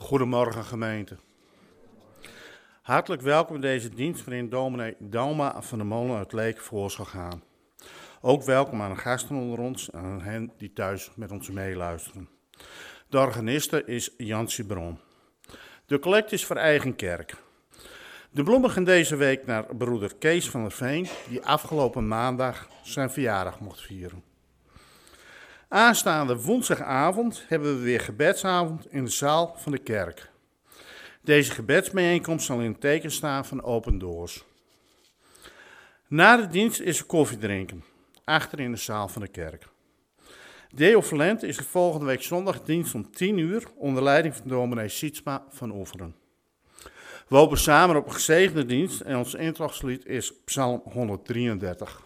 Goedemorgen gemeente. Hartelijk welkom in deze dienst waarin dominee Dalma van der Molen uit Leek voor zal gaan. Ook welkom aan de gasten onder ons en aan hen die thuis met ons meeluisteren. De organiste is Jansie Bron. De collect is voor eigen kerk. De bloemen gaan deze week naar broeder Kees van der Veen, die afgelopen maandag zijn verjaardag mocht vieren. Aanstaande woensdagavond hebben we weer gebedsavond in de zaal van de kerk. Deze gebedsbijeenkomst zal in het teken staan van Open Doors. Na de dienst is er koffie drinken, achter in de zaal van de kerk. Deo Valente is de volgende week zondag dienst om 10 uur onder leiding van dominee Sietsma van Oeveren. We hopen samen op een gezegende dienst en ons intrachtslied is Psalm 133.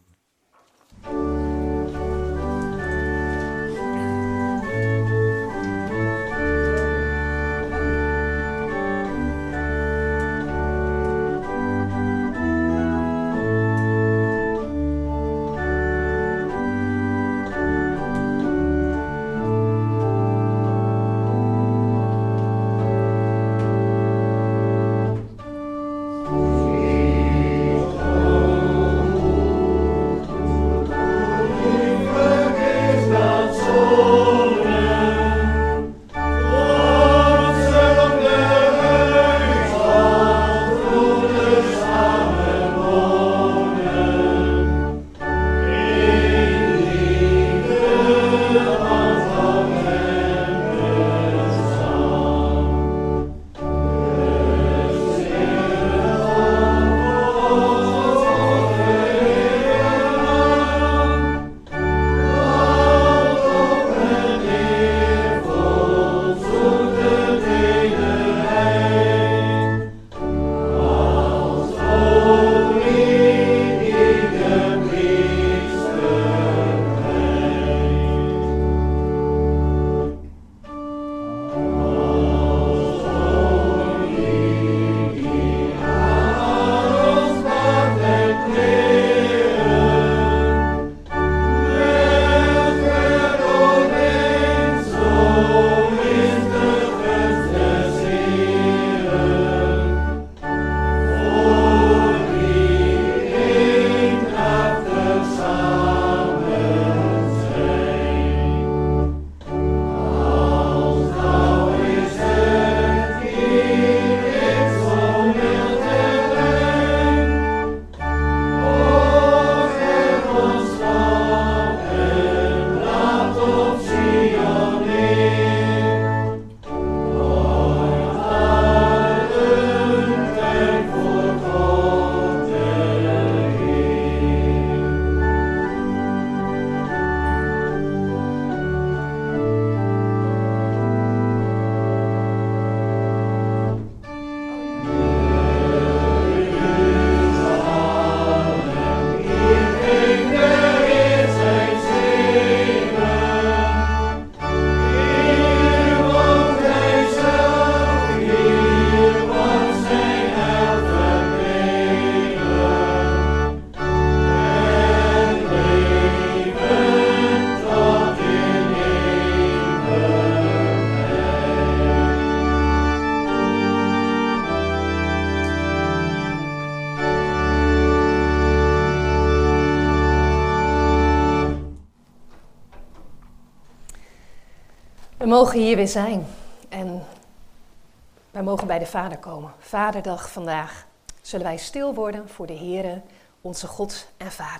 We mogen hier weer zijn en wij mogen bij de Vader komen. Vaderdag vandaag zullen wij stil worden voor de Heere, onze God en Vader.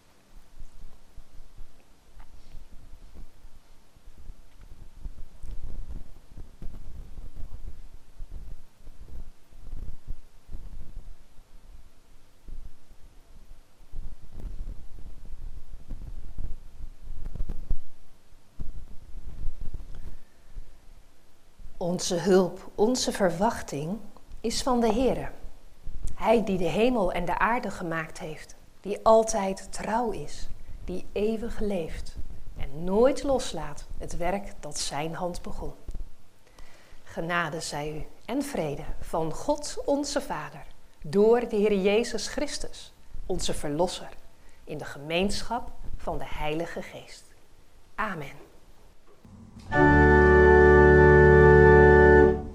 Onze hulp, onze verwachting is van de Heere. Hij die de hemel en de aarde gemaakt heeft, die altijd trouw is, die eeuwig leeft en nooit loslaat het werk dat zijn hand begon. Genade zij u en vrede van God onze Vader, door de Heer Jezus Christus, onze Verlosser, in de gemeenschap van de Heilige Geest. Amen.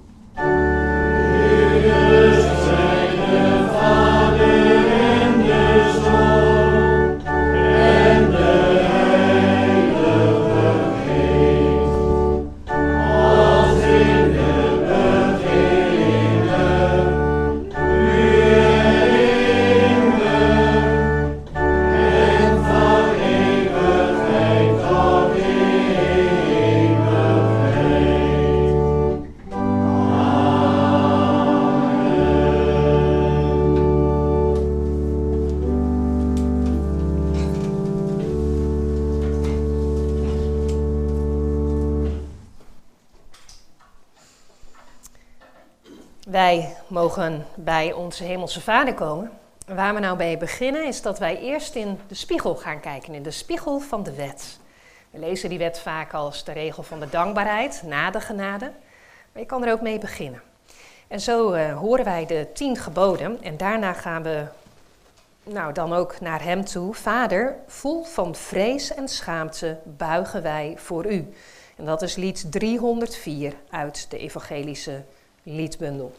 Wij mogen bij onze Hemelse Vader komen. En waar we nou bij beginnen is dat wij eerst in de spiegel gaan kijken, in de spiegel van de wet. We lezen die wet vaak als de regel van de dankbaarheid, na de genade. Maar je kan er ook mee beginnen. En zo horen wij de 10 geboden en daarna gaan we dan ook naar hem toe. Vader, vol van vrees en schaamte buigen wij voor u. En dat is lied 304 uit de evangelische liedbundel.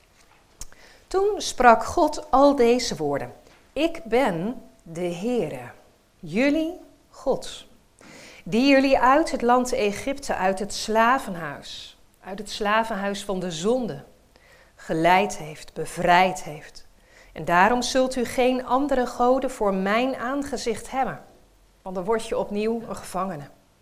Toen sprak God al deze woorden. Ik ben de Heere, jullie God, die jullie uit het land Egypte, uit het slavenhuis van de zonde, geleid heeft, bevrijd heeft. En daarom zult u geen andere goden voor mijn aangezicht hebben, want dan word je opnieuw een gevangene.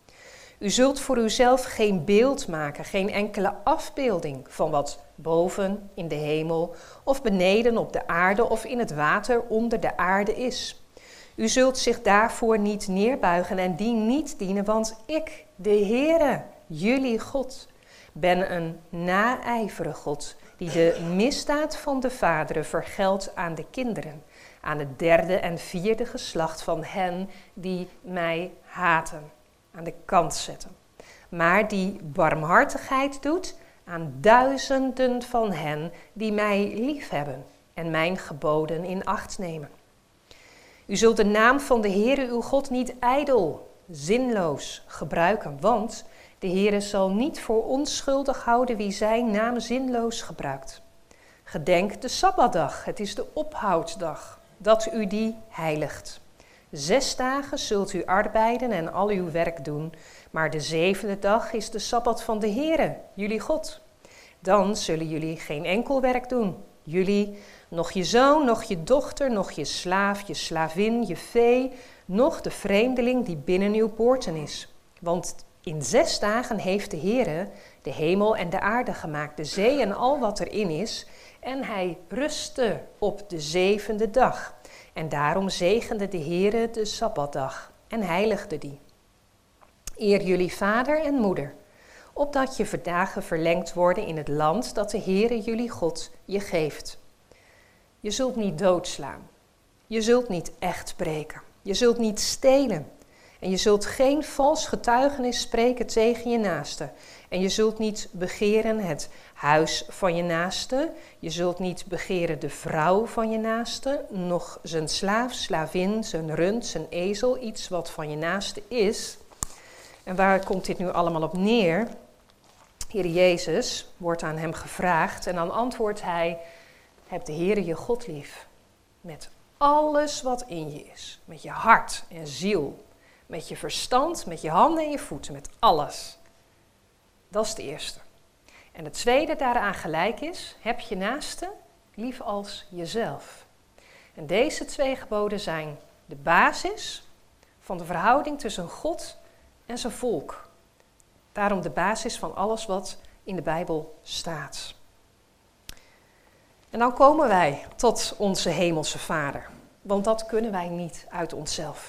U zult voor uzelf geen beeld maken, geen enkele afbeelding van wat boven in de hemel of beneden op de aarde of in het water onder de aarde is. U zult zich daarvoor niet neerbuigen en die niet dienen, want ik, de Heere, jullie God, ben een naijverige God die de misdaad van de vaderen vergeldt aan de kinderen, aan het 3e en 4e geslacht van hen die mij haten, aan de kant zetten. Maar die barmhartigheid doet aan duizenden van hen die mij liefhebben en mijn geboden in acht nemen. U zult de naam van de Heere uw God niet ijdel, zinloos gebruiken, want de Heere zal niet voor onschuldig houden wie zijn naam zinloos gebruikt. Gedenk de Sabbatdag, het is de ophoudsdag, dat u die heiligt. 6 dagen zult u arbeiden en al uw werk doen, maar de 7e dag is de Sabbat van de Heere, jullie God. Dan zullen jullie geen enkel werk doen. Jullie, nog je zoon, nog je dochter, nog je slaaf, je slavin, je vee, nog de vreemdeling die binnen uw poorten is. Want in 6 dagen heeft de Heere de hemel en de aarde gemaakt, de zee en al wat erin is. En hij rustte op de 7e dag. En daarom zegende de Heere de Sabbatdag en heiligde die. Eer jullie vader en moeder, opdat je dagen verlengd worden in het land dat de Heere jullie God je geeft. Je zult niet doodslaan. Je zult niet echt breken. Je zult niet stelen. En je zult geen vals getuigenis spreken tegen je naaste. En je zult niet begeren het huis van je naaste. Je zult niet begeren de vrouw van je naaste, noch zijn slaaf, slavin, zijn rund, zijn ezel, iets wat van je naaste is. En waar komt dit nu allemaal op neer? Heer Jezus wordt aan hem gevraagd en dan antwoordt hij: heb de Heere je God lief. Met alles wat in je is. Met je hart en ziel. Met je verstand, met je handen en je voeten, met alles. Dat is het eerste. En het tweede daaraan gelijk is: heb je naaste lief als jezelf. En deze 2 geboden zijn de basis van de verhouding tussen God en zijn volk. Daarom de basis van alles wat in de Bijbel staat. En dan komen wij tot onze Hemelse Vader, want dat kunnen wij niet uit onszelf.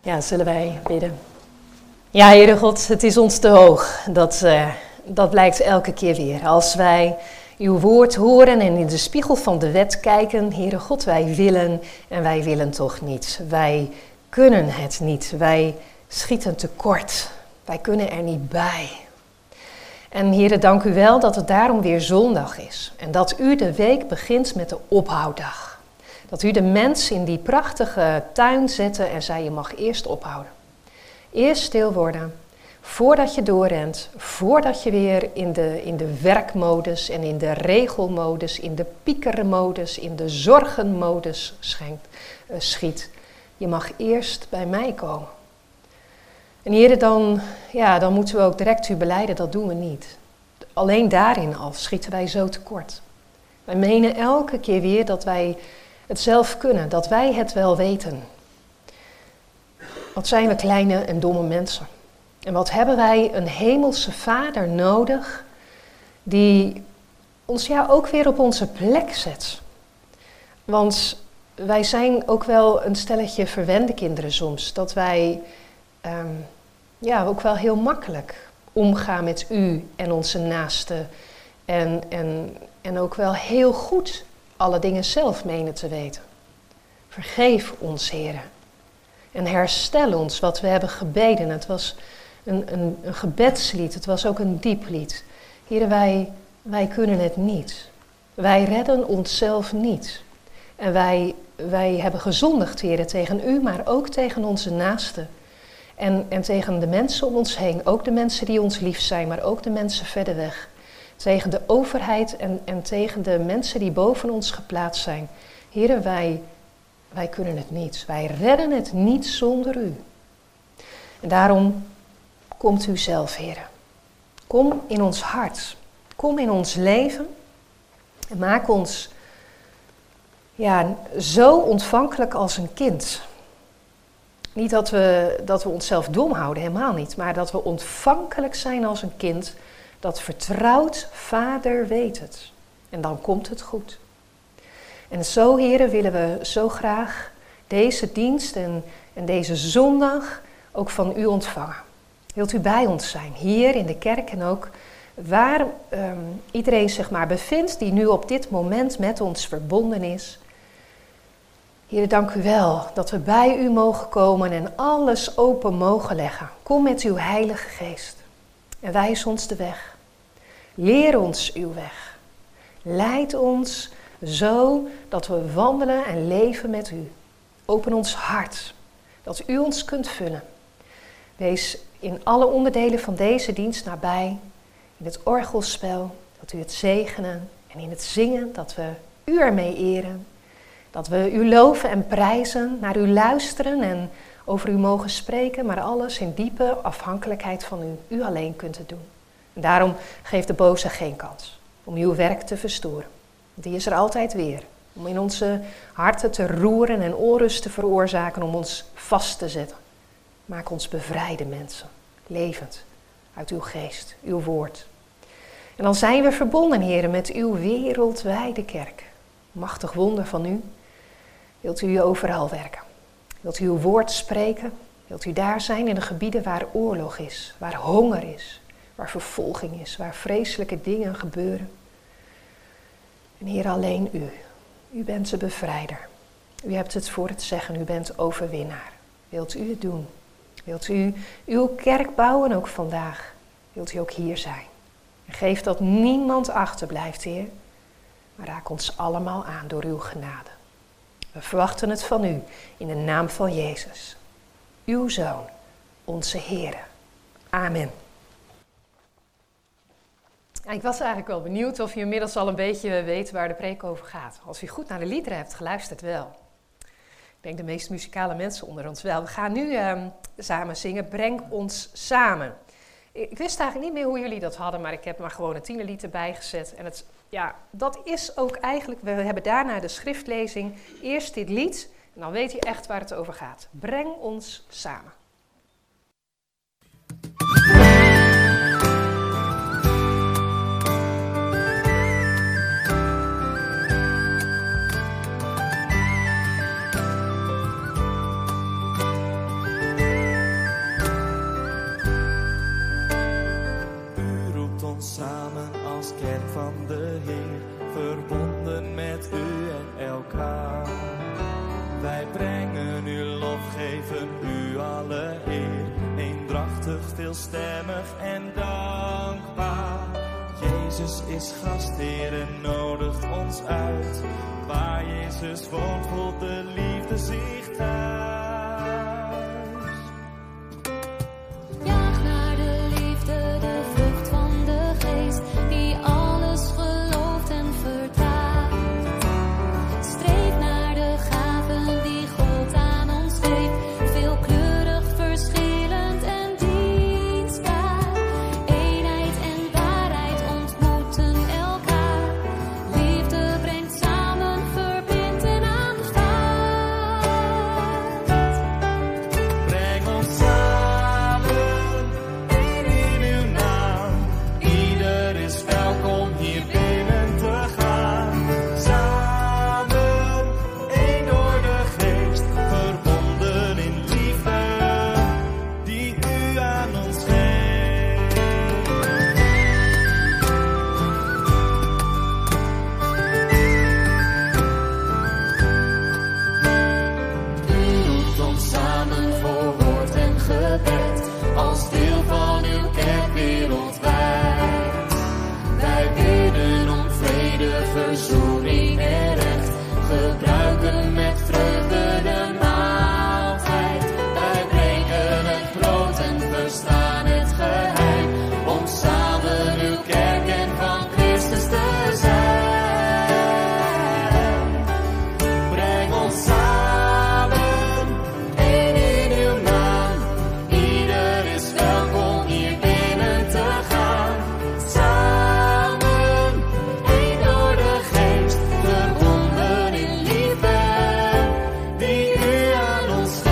Ja, zullen wij bidden. Ja, Heere God, het is ons te hoog. Dat blijkt elke keer weer. Als wij uw woord horen en in de spiegel van de wet kijken, Heere God, wij willen en wij willen toch niet. Wij kunnen het niet. Wij schieten tekort. Wij kunnen er niet bij. En Heere, dank u wel dat het daarom weer zondag is. En dat u de week begint met de ophoudag. Dat u de mens in die prachtige tuin zette en zei, je mag eerst ophouden. Eerst stil worden, voordat je doorrent, voordat je weer in de werkmodus en in de regelmodus, in de piekermodus, in de zorgenmodus schiet. Je mag eerst bij mij komen. En Heere, dan moeten we ook direct u belijden, dat doen we niet. Alleen daarin al schieten wij zo tekort. Wij menen elke keer weer dat wij het zelf kunnen, dat wij het wel weten. Wat zijn we kleine en domme mensen. En wat hebben wij een hemelse Vader nodig die ons ook weer op onze plek zet. Want wij zijn ook wel een stelletje verwende kinderen soms. Dat wij ook wel heel makkelijk omgaan met u en onze naasten. En ook wel heel goed alle dingen zelf menen te weten. Vergeef ons, Heere. En herstel ons wat we hebben gebeden. Het was een gebedslied, het was ook een diep lied. Heere, wij kunnen het niet. Wij redden onszelf niet. En wij hebben gezondigd, Heere, tegen u, maar ook tegen onze naasten. En tegen de mensen om ons heen. Ook de mensen die ons lief zijn, maar ook de mensen verder weg. Tegen de overheid en tegen de mensen die boven ons geplaatst zijn. Heere, wij kunnen het niet. Wij redden het niet zonder u. En daarom komt u zelf, Heere. Kom in ons hart. Kom in ons leven. En maak ons zo ontvankelijk als een kind. Niet dat we onszelf dom houden, helemaal niet. Maar dat we ontvankelijk zijn als een kind. Dat vertrouwt, Vader weet het. En dan komt het goed. En zo, Heere, willen we zo graag deze dienst en deze zondag ook van u ontvangen. Wilt u bij ons zijn, hier in de kerk en ook waar iedereen zich maar bevindt die nu op dit moment met ons verbonden is. Heere, dank u wel dat we bij u mogen komen en alles open mogen leggen. Kom met uw Heilige Geest en wijs ons de weg. Leer ons uw weg. Leid ons zo dat we wandelen en leven met u. Open ons hart, dat u ons kunt vullen. Wees in alle onderdelen van deze dienst nabij, in het orgelspel, dat u het zegenen en in het zingen, dat we u ermee eren. Dat we u loven en prijzen, naar u luisteren en over u mogen spreken, maar alles in diepe afhankelijkheid van u. U alleen kunt het doen. En daarom geeft de boze geen kans om uw werk te verstoren. Die is er altijd weer, om in onze harten te roeren en onrust te veroorzaken, om ons vast te zetten. Maak ons bevrijde mensen, levend, uit uw geest, uw woord. En dan zijn we verbonden, Heere, met uw wereldwijde kerk. Machtig wonder van u. Wilt u overal werken? Wilt u uw woord spreken? Wilt u daar zijn in de gebieden waar oorlog is, waar honger is, waar vervolging is, waar vreselijke dingen gebeuren? En Heer, alleen u. U bent de bevrijder. U hebt het voor het zeggen, u bent overwinnaar. Wilt u het doen? Wilt u uw kerk bouwen ook vandaag? Wilt u ook hier zijn? En geef dat niemand achterblijft, Heer. Maar raak ons allemaal aan door uw genade. We verwachten het van u in de naam van Jezus. Uw Zoon, onze Heere. Amen. Ik was eigenlijk wel benieuwd of u inmiddels al een beetje weet waar de preek over gaat. Als u goed naar de liederen hebt geluisterd, wel. Ik denk de meest muzikale mensen onder ons wel. We gaan nu samen zingen, Breng ons samen. Ik wist eigenlijk niet meer hoe jullie dat hadden, maar ik heb maar gewoon een tienerlied erbij gezet. En dat is ook eigenlijk, we hebben daarna de schriftlezing, eerst dit lied. En dan weet je echt waar het over gaat. Breng ons samen. Wij brengen u lof, geven u alle eer, eendrachtig, veelstemmig en dankbaar. Jezus is gastheer en nodigt ons uit. Waar Jezus woont, voelt de liefde zich thuis. Jaag naar de liefde, de vrucht van de geest, die alles gelooft en verdraagt. Streef naar de gaven die God aan ons geeft, veelkleurig, verschillend en dienstbaar. Eenheid en waarheid ontmoeten elkaar. Liefde brengt samen, verbindt en aanvaardt. Breng ons samen, één in uw naam. Ieder is welkom hier binnen te gaan. Samen, één door de geest, verbonden in liefde, die u aan ons geeft. U roept ons samen voor woord en gebed, als deel van uw kerk wereldwijd. Wij bidden om vrede, verzoening en recht, gebruiken met vreugde de maaltijd. Wij breken het brood en verstaan het geheim, om samen uw kerk en van Christus te zijn. Breng ons samen, één in uw naam. Ieder is welkom hier binnen te gaan. Samen, één door de geest, verbonden in liefde, die u aan ons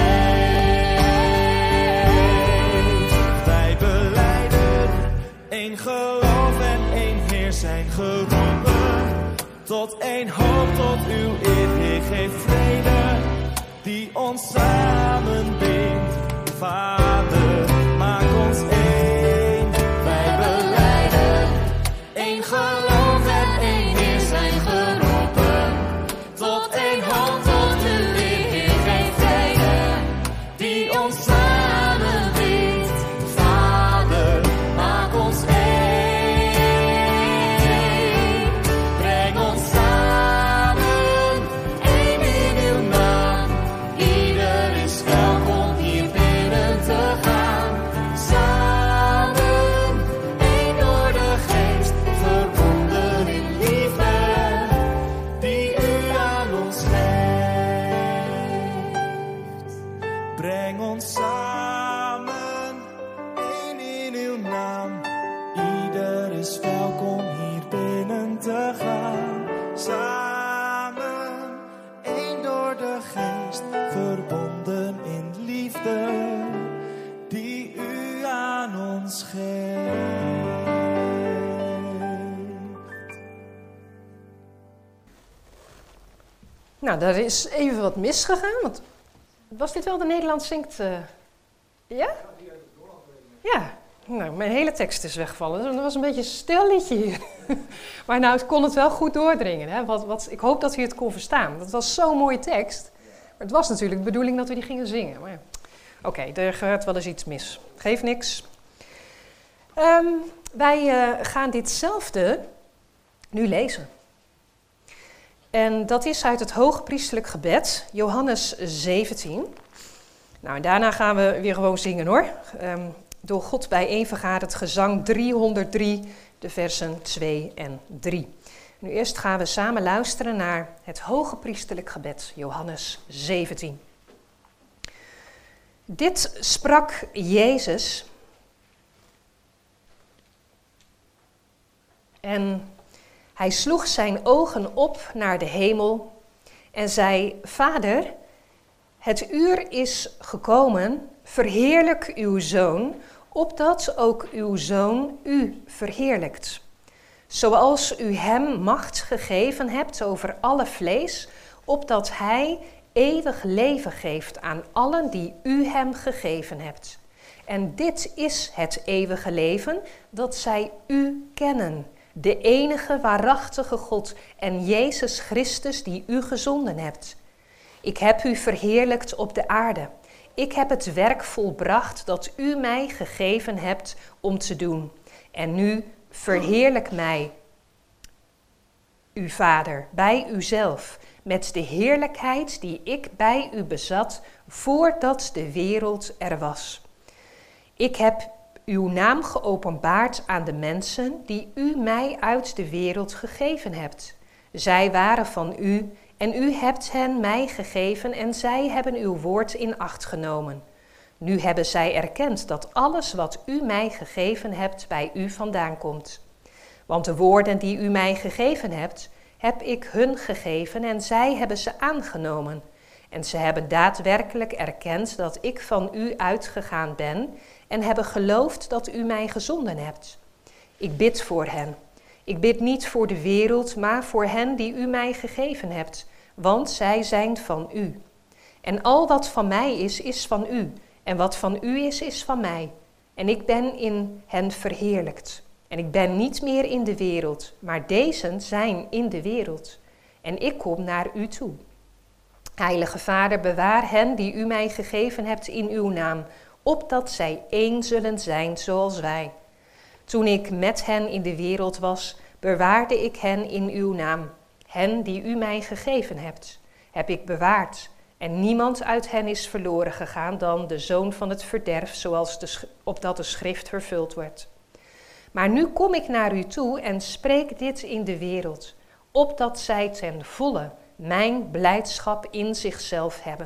geeft. Wij belijden één geloof en één Heer zijn geroepen. Tot één hoop, tot uw eer, Heer, geef vrede, die ons samenbindt. Vader, maak ons één. Wij belijden één geloof en één Heer zijn geroepen. Tot één hoop, tot uw eer, Heer, geef vrede, die ons samenbindt. Vader, maak ons één. Breng ons samen, één in uw naam. Ieder is welkom hier binnen te gaan. Samen, één door de geest, verbonden in liefde, die u aan ons geeft. Breng ons samen, één in uw naam. Ieder is welkom hier binnen te gaan. Samen, één door de geest, verbonden in liefde, die u aan ons geeft. Nou, daar is even wat misgegaan. Want was dit wel de Nederlands zingt? Ja? Ja. Nou, mijn hele tekst is weggevallen. Dus dat was een beetje een stil liedje hier. Maar nou, ik kon het wel goed doordringen. Hè? Ik hoop dat u het kon verstaan. Dat was zo'n mooie tekst. Maar het was natuurlijk de bedoeling dat we die gingen zingen. Maar ja. Oké, er gaat wel eens iets mis. Geeft niks. Wij gaan ditzelfde nu lezen. En dat is uit het hoogpriestelijk gebed, Johannes 17. Nou, en daarna gaan we weer gewoon zingen hoor. Door God bijeenvergaderd gezang 303, de versen 2 en 3. Nu eerst gaan we samen luisteren naar het hoogpriestelijk gebed, Johannes 17. Dit sprak Jezus en hij sloeg zijn ogen op naar de hemel en zei: Vader, het uur is gekomen, verheerlijk uw Zoon, opdat ook uw Zoon u verheerlijkt. Zoals u hem macht gegeven hebt over alle vlees, opdat hij eeuwig leven geeft aan allen die u hem gegeven hebt. En dit is het eeuwige leven, dat zij u kennen, de enige waarachtige God en Jezus Christus die u gezonden hebt. Ik heb u verheerlijkt op de aarde. Ik heb het werk volbracht dat u mij gegeven hebt om te doen. En nu verheerlijk mij, uw Vader, bij uzelf, met de heerlijkheid die ik bij u bezat voordat de wereld er was. Ik heb uw naam geopenbaard aan de mensen die u mij uit de wereld gegeven hebt. Zij waren van u en u hebt hen mij gegeven en zij hebben uw woord in acht genomen. Nu hebben zij erkend dat alles wat u mij gegeven hebt bij u vandaan komt. Want de woorden die u mij gegeven hebt, heb ik hun gegeven en zij hebben ze aangenomen. En ze hebben daadwerkelijk erkend dat ik van u uitgegaan ben en hebben geloofd dat u mij gezonden hebt. Ik bid voor hen. Ik bid niet voor de wereld, maar voor hen die u mij gegeven hebt, want zij zijn van u. En al wat van mij is van u, en wat van u is van mij. En ik ben in hen verheerlijkt. En ik ben niet meer in de wereld, maar dezen zijn in de wereld. En ik kom naar u toe. Heilige Vader, bewaar hen die u mij gegeven hebt in uw naam, opdat zij één zullen zijn zoals wij. Toen ik met hen in de wereld was, bewaarde ik hen in uw naam. Hen die u mij gegeven hebt, heb ik bewaard. En niemand uit hen is verloren gegaan dan de zoon van het verderf, zoals opdat de schrift vervuld wordt. Maar nu kom ik naar u toe en spreek dit in de wereld, opdat zij ten volle mijn blijdschap in zichzelf hebben.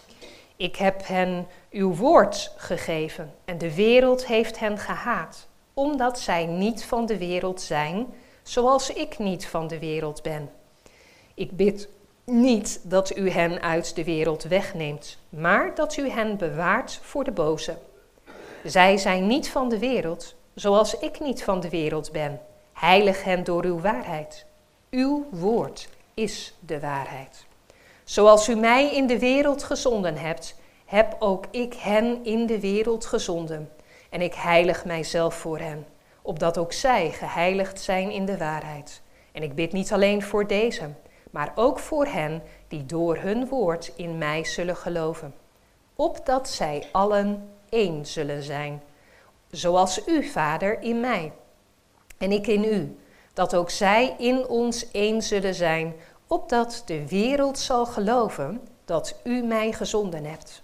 Ik heb hen uw woord gegeven en de wereld heeft hen gehaat, omdat zij niet van de wereld zijn, zoals ik niet van de wereld ben. Ik bid niet dat u hen uit de wereld wegneemt, maar dat u hen bewaart voor de boze. Zij zijn niet van de wereld, zoals ik niet van de wereld ben. Heilig hen door uw waarheid. Uw woord is de waarheid. Zoals u mij in de wereld gezonden hebt, heb ook ik hen in de wereld gezonden. En ik heilig mijzelf voor hen, opdat ook zij geheiligd zijn in de waarheid. En ik bid niet alleen voor deze, maar ook voor hen die door hun woord in mij zullen geloven. Opdat zij allen één zullen zijn, zoals u, Vader, in mij en ik in u, dat ook zij in ons één zullen zijn, opdat de wereld zal geloven dat u mij gezonden hebt.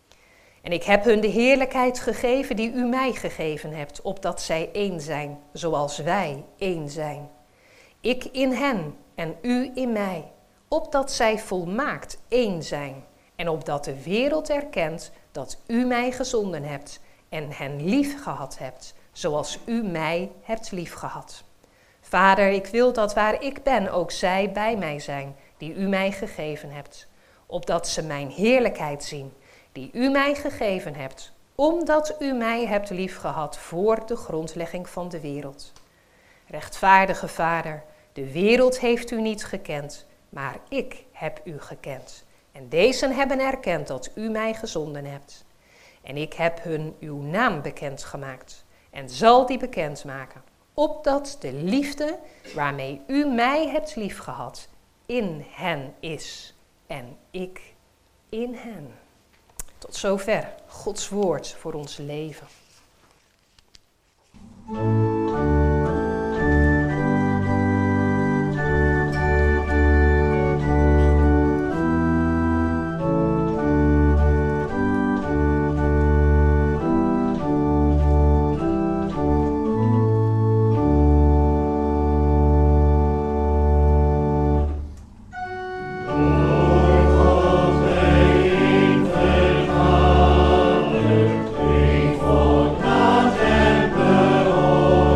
En ik heb hun de heerlijkheid gegeven die u mij gegeven hebt, opdat zij één zijn, zoals wij één zijn. Ik in hen en u in mij, opdat zij volmaakt één zijn, en opdat de wereld erkent dat u mij gezonden hebt en hen lief gehad hebt, zoals u mij hebt lief gehad. Vader, ik wil dat waar ik ben ook zij bij mij zijn, die u mij gegeven hebt, opdat ze mijn heerlijkheid zien, die u mij gegeven hebt, omdat u mij hebt lief gehad voor de grondlegging van de wereld. Rechtvaardige Vader, de wereld heeft u niet gekend, maar ik heb u gekend. En dezen hebben erkend dat u mij gezonden hebt. En ik heb hun uw naam bekendgemaakt en zal die bekendmaken, opdat de liefde waarmee u mij hebt liefgehad in hen is en ik in hen. Tot zover Gods woord voor ons leven. Oh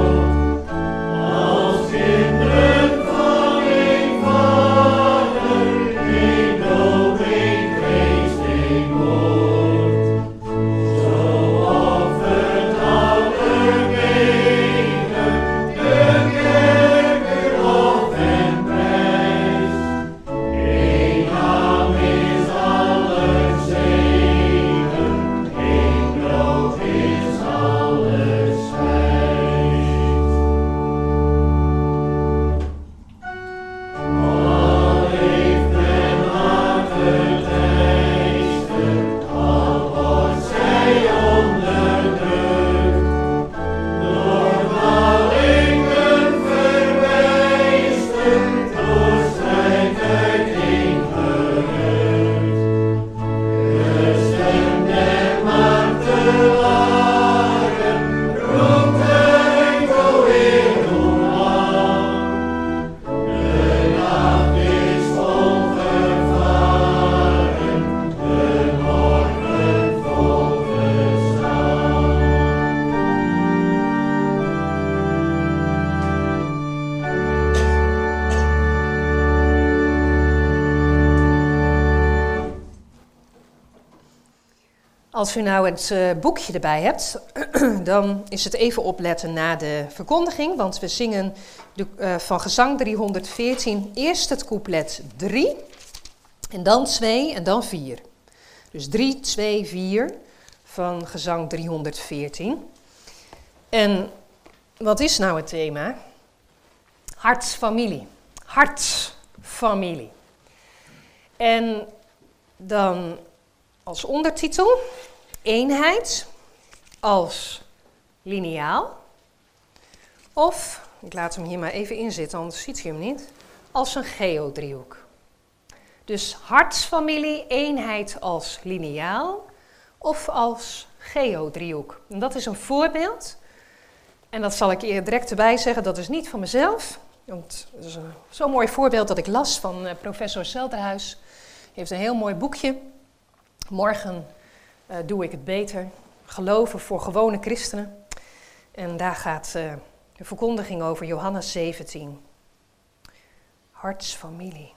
Als u nou het boekje erbij hebt, dan is het even opletten na de verkondiging, want we zingen van gezang 314 eerst het couplet 3, en dan 2 en dan 4. Dus 3, 2, 4 van gezang 314. En wat is nou het thema? Hartsfamilie. Hartsfamilie. En dan als ondertitel eenheid als liniaal. Of, ik laat hem hier maar even inzitten, anders ziet u hem niet, als een geodriehoek. Dus hartsfamilie, eenheid als liniaal of als geodriehoek. En dat is een voorbeeld. En dat zal ik direct erbij zeggen, dat is niet van mezelf. Want het is zo'n mooi voorbeeld dat ik las van professor Zelderhuis. Hij heeft een heel mooi boekje. Morgen doe ik het beter. Geloven voor gewone christenen. En daar gaat de verkondiging over Johannes 17. Hartsfamilie.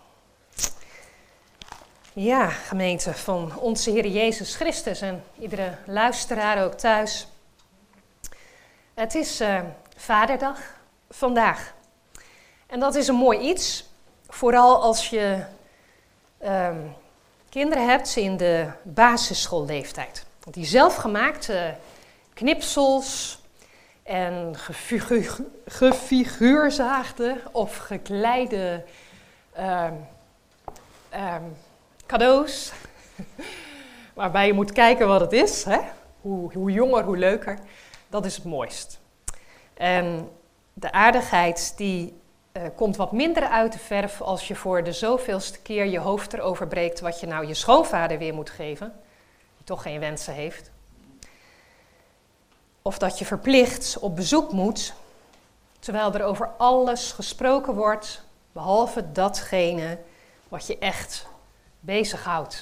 Ja, gemeente van onze Heer Jezus Christus en iedere luisteraar ook thuis. Het is Vaderdag vandaag. En dat is een mooi iets. Vooral als je kinderen hebt in de basisschoolleeftijd. Want die zelfgemaakte knipsels en gefiguurzaagde of gekleide cadeaus. Waarbij je moet kijken wat het is. Hè? Hoe jonger, hoe leuker. Dat is het mooist. En de aardigheid die komt wat minder uit de verf als je voor de zoveelste keer je hoofd erover breekt wat je nou je schoonvader weer moet geven, die toch geen wensen heeft. Of dat je verplicht op bezoek moet, terwijl er over alles gesproken wordt, behalve datgene wat je echt bezighoudt.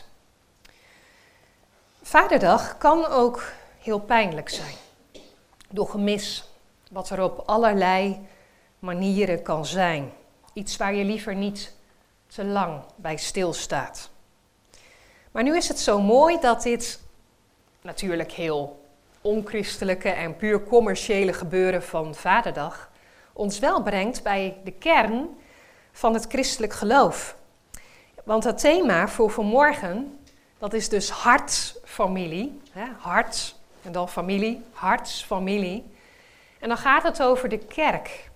Vaderdag kan ook heel pijnlijk zijn. Door gemis, wat er op allerlei manieren kan zijn. Iets waar je liever niet te lang bij stilstaat. Maar nu is het zo mooi dat dit natuurlijk heel onchristelijke en puur commerciële gebeuren van Vaderdag ons wel brengt bij de kern van het christelijk geloof. Want het thema voor vanmorgen, dat is dus hartsfamilie. Hart en dan familie, hartsfamilie. En dan gaat het over de kerk.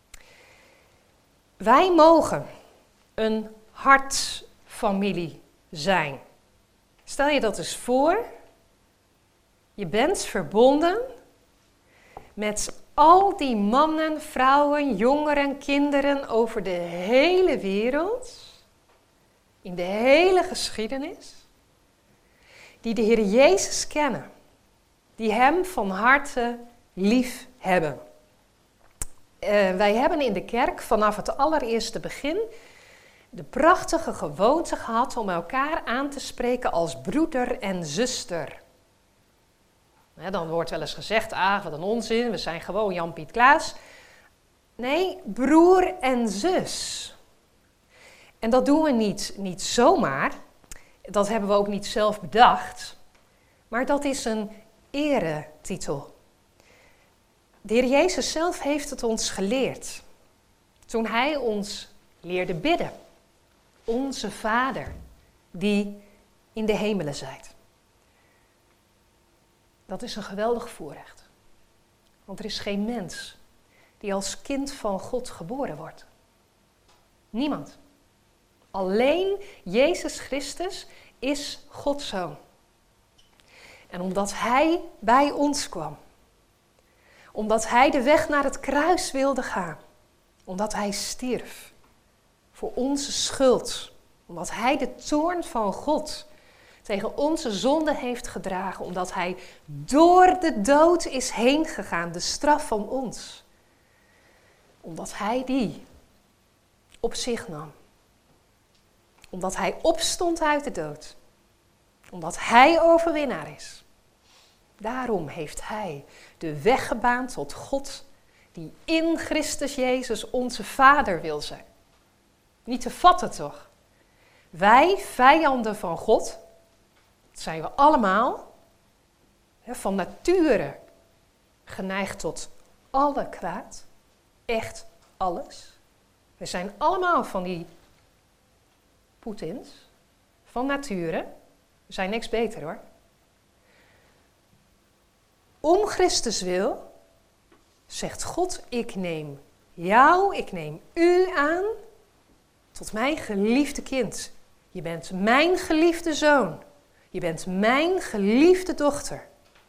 Wij mogen een hartsfamilie zijn. Stel je dat eens voor. Je bent verbonden met al die mannen, vrouwen, jongeren, kinderen over de hele wereld. In de hele geschiedenis. Die de Heer Jezus kennen. Die Hem van harte lief hebben. Wij hebben in de kerk vanaf het allereerste begin de prachtige gewoonte gehad om elkaar aan te spreken als broeder en zuster. Dan wordt wel eens gezegd, wat een onzin, we zijn gewoon Jan, Piet, Klaas. Nee, broer en zus. En dat doen we niet zomaar, dat hebben we ook niet zelf bedacht, maar dat is een eretitel. De Heer Jezus zelf heeft het ons geleerd, toen Hij ons leerde bidden. Onze Vader, die in de hemelen zijt. Dat is een geweldig voorrecht. Want er is geen mens die als kind van God geboren wordt. Niemand. Alleen Jezus Christus is Gods Zoon. En omdat Hij bij ons kwam, omdat Hij de weg naar het kruis wilde gaan, omdat Hij stierf voor onze schuld, omdat Hij de toorn van God tegen onze zonde heeft gedragen, omdat Hij door de dood is heen gegaan, de straf van ons. Omdat Hij die op zich nam. Omdat Hij opstond uit de dood. Omdat Hij overwinnaar is. Daarom heeft Hij de weg gebaand tot God, die in Christus Jezus onze Vader wil zijn. Niet te vatten toch? Wij, vijanden van God, dat zijn we allemaal, van nature geneigd tot alle kwaad. Echt alles. We zijn allemaal van die Poetins. Van nature. We zijn niks beter hoor. Om Christus wil, zegt God, ik neem jou, ik neem u aan tot mijn geliefde kind. Je bent mijn geliefde zoon. Je bent mijn geliefde dochter.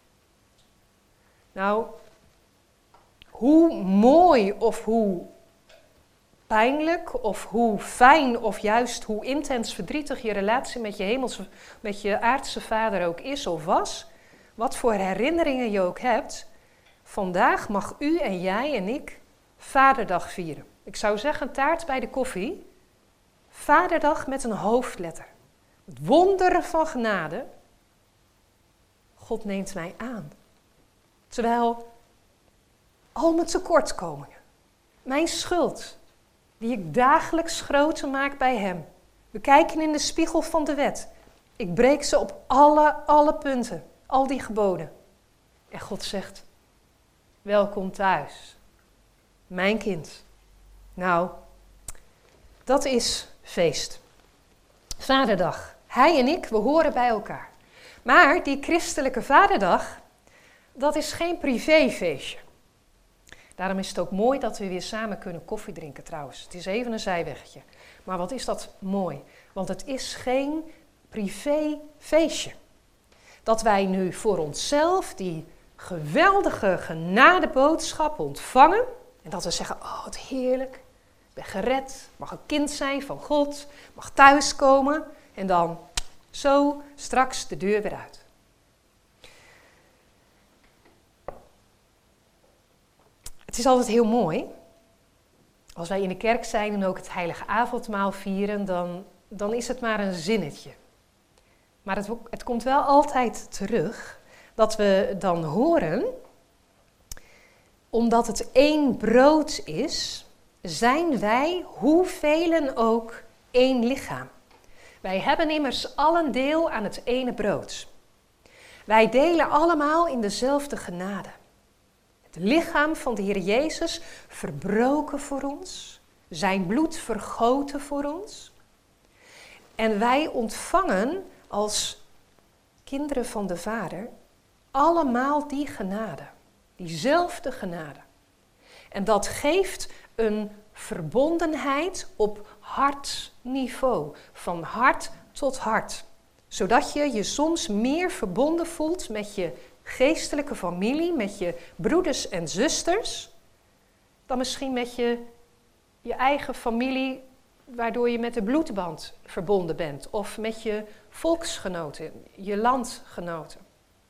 Nou, hoe mooi of hoe pijnlijk of hoe fijn of juist hoe intens verdrietig je relatie met je aardse vader ook is of was, wat voor herinneringen je ook hebt, vandaag mag u en jij en ik Vaderdag vieren. Ik zou zeggen taart bij de koffie, Vaderdag met een hoofdletter. Het wonder van genade, God neemt mij aan. Terwijl al mijn tekortkomingen, mijn schuld, die ik dagelijks groter maak bij hem. We kijken in de spiegel van de wet. Ik breek ze op alle punten, al die geboden. En God zegt, welkom thuis, mijn kind. Nou, dat is feest. Vaderdag. Hij en ik, we horen bij elkaar. Maar die christelijke Vaderdag, dat is geen privéfeestje. Daarom is het ook mooi dat we weer samen kunnen koffie drinken trouwens. Het is even een zijweggetje. Maar wat is dat mooi. Want het is geen privéfeestje. Dat wij nu voor onszelf die geweldige genadeboodschap ontvangen. En dat we zeggen, oh wat heerlijk. Ik ben gered, mag een kind zijn van God, mag thuiskomen. En dan zo straks de deur weer uit. Het is altijd heel mooi, als wij in de kerk zijn en ook het heilige avondmaal vieren, dan is het maar een zinnetje. Maar het komt wel altijd terug dat we dan horen, omdat het één brood is, zijn wij, hoevelen ook, één lichaam. Wij hebben immers allen deel aan het ene brood. Wij delen allemaal in dezelfde genade. Het lichaam van de Heer Jezus verbroken voor ons, zijn bloed vergoten voor ons. En wij ontvangen als kinderen van de Vader allemaal die genade, diezelfde genade. En dat geeft een verbondenheid op hartniveau, van hart tot hart. Zodat je je soms meer verbonden voelt met je geestelijke familie, met je broeders en zusters, dan misschien met je eigen familie, waardoor je met de bloedband verbonden bent, of met je volksgenoten, je landgenoten.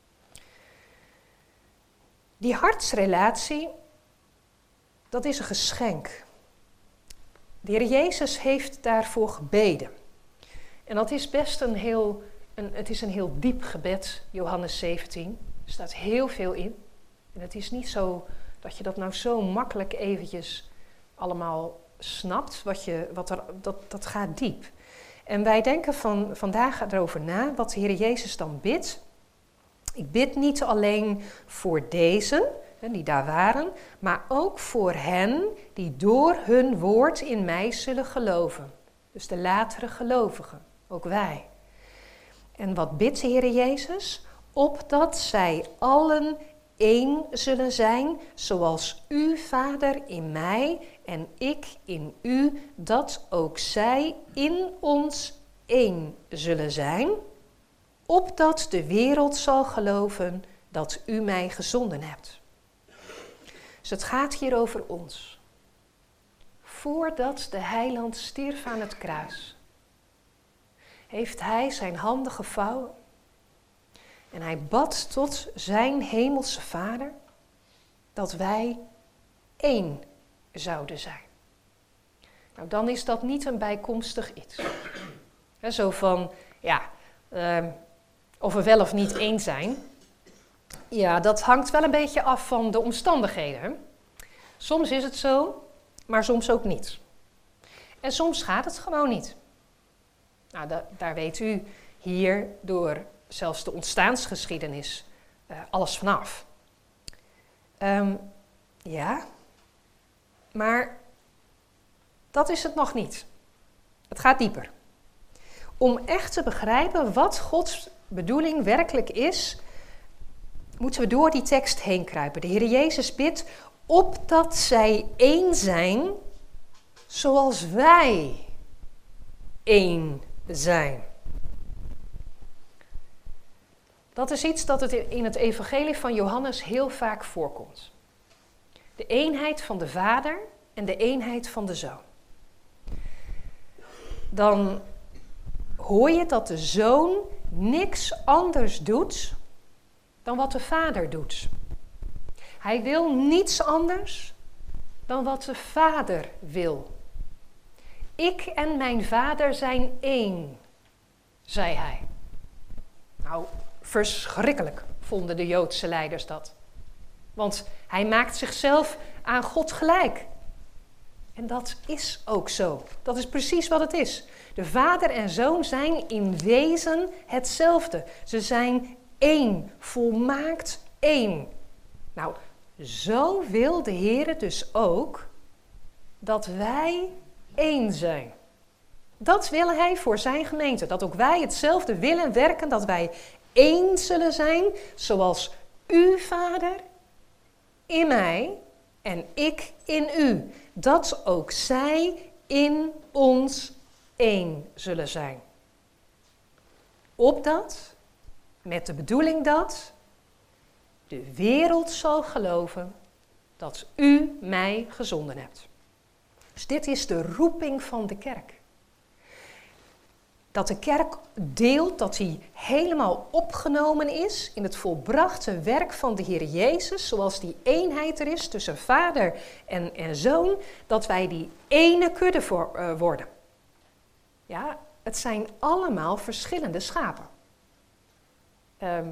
Die hartsrelatie, dat is een geschenk. De Heer Jezus heeft daarvoor gebeden. En dat is best een heel diep gebed, Johannes 17. Er staat heel veel in. En het is niet zo dat je dat nou zo makkelijk eventjes allemaal snapt. Dat gaat diep. En wij denken vandaag erover na wat de Heer Jezus dan bidt. Ik bid niet alleen voor deze, die daar waren, maar ook voor hen die door hun woord in mij zullen geloven. Dus de latere gelovigen, ook wij. En wat bidt de Heer Jezus? Opdat zij allen één zullen zijn, zoals u, Vader, in mij en ik in u, dat ook zij in ons één zullen zijn, opdat de wereld zal geloven dat u mij gezonden hebt. Dus het gaat hier over ons. Voordat de heiland stierf aan het kruis, heeft hij zijn handen gevouwen en hij bad tot zijn hemelse Vader dat wij één zouden zijn. Nou, dan is dat niet een bijkomstig iets. Zo van, of we wel of niet één zijn. Ja, dat hangt wel een beetje af van de omstandigheden. Soms is het zo, maar soms ook niet. En soms gaat het gewoon niet. Nou, daar weet u hier door zelfs de ontstaansgeschiedenis alles vanaf. Ja, maar dat is het nog niet. Het gaat dieper. Om echt te begrijpen wat Gods bedoeling werkelijk is, moeten we door die tekst heen kruipen. De Heer Jezus bidt opdat zij één zijn zoals wij één zijn. Dat is iets dat in het evangelie van Johannes heel vaak voorkomt. De eenheid van de Vader en de eenheid van de Zoon. Dan hoor je dat de Zoon niks anders doet dan wat de Vader doet. Hij wil niets anders dan wat de Vader wil. Ik en mijn Vader zijn één, zei hij. Nou, verschrikkelijk vonden de Joodse leiders dat. Want hij maakt zichzelf aan God gelijk. En dat is ook zo. Dat is precies wat het is. De Vader en Zoon zijn in wezen hetzelfde. Ze zijn één, volmaakt één. Nou, zo wil de Heer dus ook dat wij één zijn. Dat wil hij voor zijn gemeente. Dat ook wij hetzelfde willen werken, dat wij één zullen zijn, zoals u, Vader, in mij en ik in u. Dat ook zij in ons één zullen zijn. Opdat, met de bedoeling dat de wereld zal geloven dat u mij gezonden hebt. Dus dit is de roeping van de kerk. Dat de kerk deelt, dat hij helemaal opgenomen is in het volbrachte werk van de Heer Jezus, zoals die eenheid er is tussen Vader en Zoon, dat wij die ene kudde worden. Ja, het zijn allemaal verschillende schapen. Er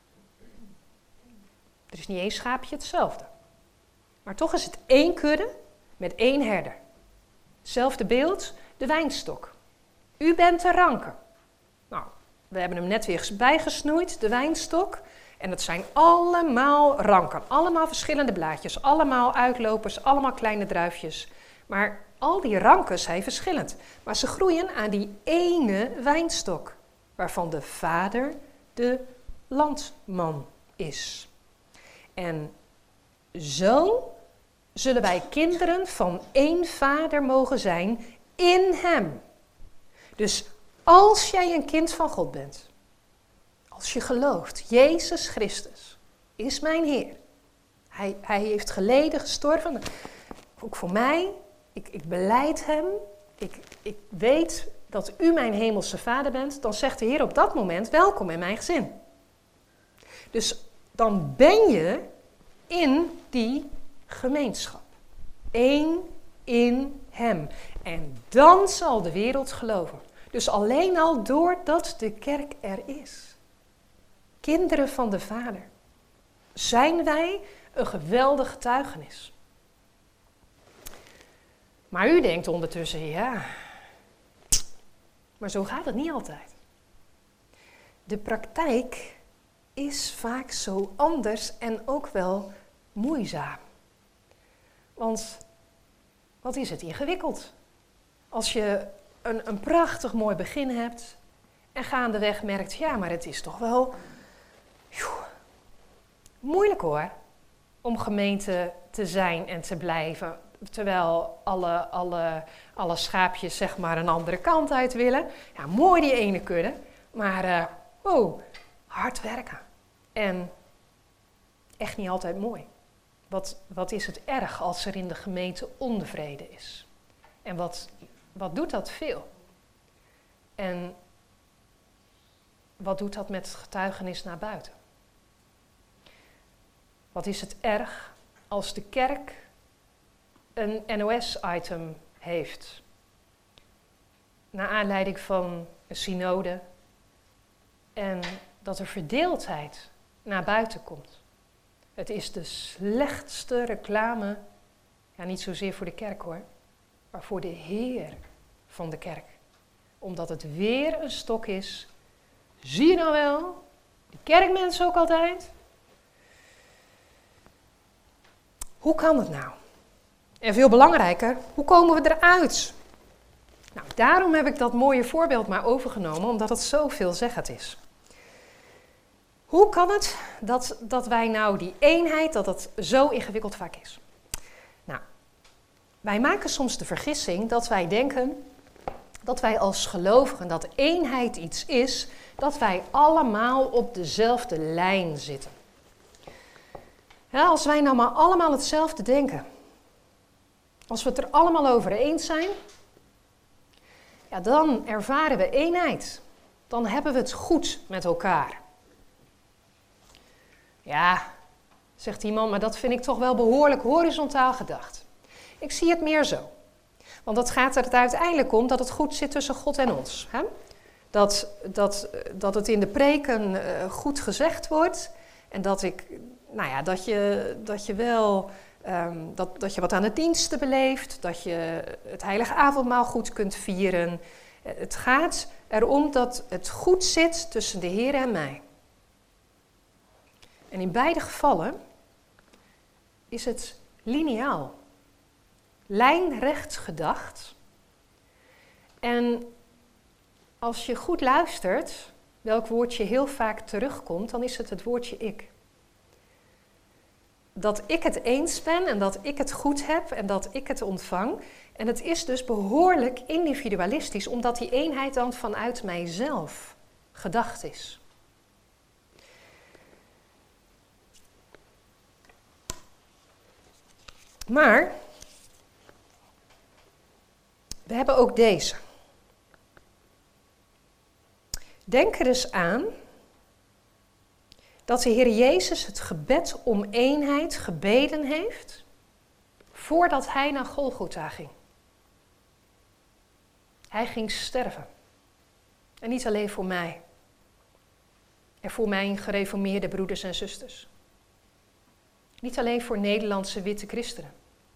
is niet één schaapje hetzelfde. Maar toch is het één kudde met één herder. Hetzelfde beeld, de wijnstok. U bent de ranken. Nou, we hebben hem net weer bijgesnoeid, de wijnstok. En het zijn allemaal ranken. Allemaal verschillende blaadjes. Allemaal uitlopers, allemaal kleine druifjes. Maar al die ranken zijn verschillend. Maar ze groeien aan die ene wijnstok. Waarvan de Vader de landman is. En zo zullen wij kinderen van één Vader mogen zijn in hem. Dus als jij een kind van God bent, als je gelooft, Jezus Christus is mijn Heer. Hij heeft geleden, gestorven, ook voor mij. Ik belijd hem, ik weet dat u mijn hemelse Vader bent. Dan zegt de Heer op dat moment, welkom in mijn gezin. Dus dan ben je in die gemeenschap. Eén in hem. En dan zal de wereld geloven. Dus alleen al doordat de kerk er is. Kinderen van de Vader. Zijn wij een geweldig getuigenis. Maar u denkt ondertussen, ja, maar zo gaat het niet altijd. De praktijk is vaak zo anders en ook wel moeizaam. Want wat is het ingewikkeld? Als je een prachtig mooi begin hebt en gaandeweg merkt, ja, maar het is toch wel moeilijk hoor, om gemeente te zijn en te blijven. Terwijl alle schaapjes zeg maar een andere kant uit willen. Ja, mooi die ene kudde, maar hard werken. En echt niet altijd mooi. Wat is het erg als er in de gemeente onvrede is? En wat doet dat veel? En wat doet dat met het getuigenis naar buiten? Wat is het erg als de kerk een NOS-item heeft? Naar aanleiding van een synode. En dat er verdeeldheid naar buiten komt. Het is de slechtste reclame, ja niet zozeer voor de kerk hoor, maar voor de Heer van de kerk. Omdat het weer een stok is. Zie je nou wel, de kerkmensen ook altijd, Hoe kan het nou? En veel belangrijker, hoe komen we eruit? Nou, daarom heb ik dat mooie voorbeeld maar overgenomen, omdat het zo veelzeggend is. Hoe kan het dat wij nou die eenheid, dat het zo ingewikkeld vaak is? Nou, wij maken soms de vergissing dat wij denken dat wij als gelovigen, dat eenheid iets is, dat wij allemaal op dezelfde lijn zitten. Ja, als wij nou maar allemaal hetzelfde denken, als we het er allemaal over eens zijn, ja, dan ervaren we eenheid. Dan hebben we het goed met elkaar. Ja, zegt iemand, maar dat vind ik toch wel behoorlijk horizontaal gedacht. Ik zie het meer zo. Want het gaat er uiteindelijk om dat het goed zit tussen God en ons. Hè? Dat het in de preken goed gezegd wordt. En dat je wat aan de diensten beleeft. Dat je het heilige avondmaal goed kunt vieren. Het gaat erom dat het goed zit tussen de Heer en mij. En in beide gevallen is het lineaal. Lijnrecht gedacht. En als je goed luistert, welk woordje heel vaak terugkomt, dan is het woordje ik. Dat ik het eens ben en dat ik het goed heb en dat ik het ontvang. En het is dus behoorlijk individualistisch, omdat die eenheid dan vanuit mijzelf gedacht is. Maar we hebben ook deze. Denk er eens aan dat de Heer Jezus het gebed om eenheid gebeden heeft voordat hij naar Golgotha ging. Hij ging sterven. En niet alleen voor mij. En voor mijn gereformeerde broeders en zusters. Niet alleen voor Nederlandse witte christenen.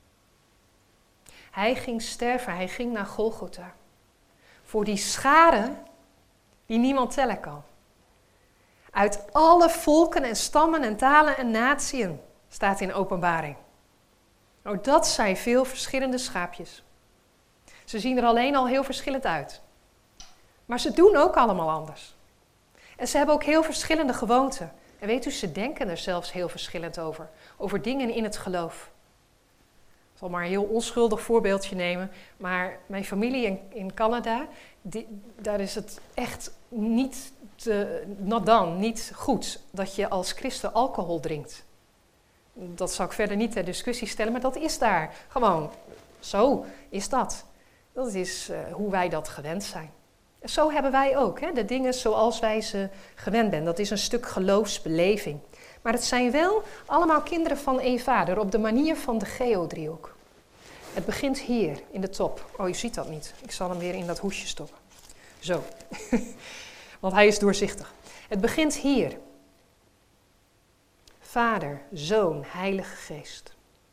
Hij ging sterven, hij ging naar Golgotha. Voor die schare die niemand tellen kan. Uit alle volken en stammen en talen en natieën, staat in Openbaring. Nou, dat zijn veel verschillende schaapjes. Ze zien er alleen al heel verschillend uit. Maar ze doen ook allemaal anders. En ze hebben ook heel verschillende gewoonten. En weet u, ze denken er zelfs heel verschillend over. Over dingen in het geloof. Ik zal maar een heel onschuldig voorbeeldje nemen. Maar mijn familie in Canada, daar is het echt niet goed dat je als christen alcohol drinkt. Dat zal ik verder niet ter discussie stellen, maar dat is daar. Gewoon, zo is dat. Dat is hoe wij dat gewend zijn. En zo hebben wij ook, hè? De dingen zoals wij ze gewend zijn. Dat is een stuk geloofsbeleving. Maar het zijn wel allemaal kinderen van één vader op de manier van de geodriehoek. Het begint hier, in de top. Oh, je ziet dat niet. Ik zal hem weer in dat hoesje stoppen. Zo. Want hij is doorzichtig. Het begint hier. Vader, Zoon, Heilige Geest.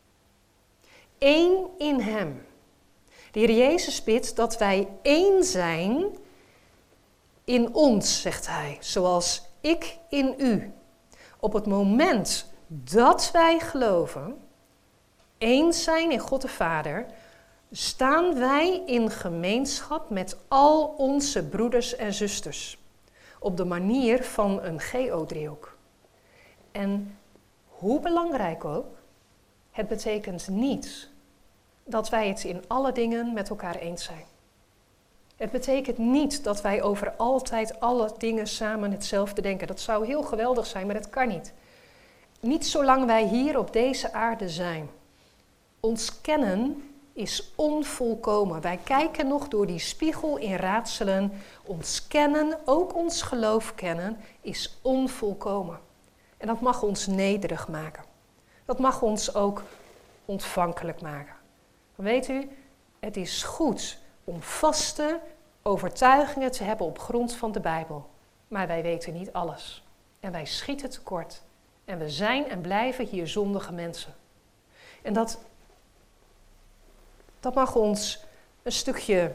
Eén in hem. De Heer Jezus bidt dat wij één zijn in ons, zegt hij. Zoals ik in u. Op het moment dat wij geloven, één zijn in God de Vader, staan wij in gemeenschap met al onze broeders en zusters. Op de manier van een geodriehoek. En hoe belangrijk ook, het betekent niet dat wij het in alle dingen met elkaar eens zijn. Het betekent niet dat wij over altijd alle dingen samen hetzelfde denken. Dat zou heel geweldig zijn, maar dat kan niet. Niet zolang wij hier op deze aarde zijn. Ons kennen is onvolkomen. Wij kijken nog door die spiegel in raadselen. Ons kennen, ook ons geloof kennen, is onvolkomen. En dat mag ons nederig maken. Dat mag ons ook ontvankelijk maken. Weet u, het is goed om vaste overtuigingen te hebben op grond van de Bijbel. Maar wij weten niet alles. En wij schieten tekort. En we zijn en blijven hier zondige mensen. En dat mag ons een stukje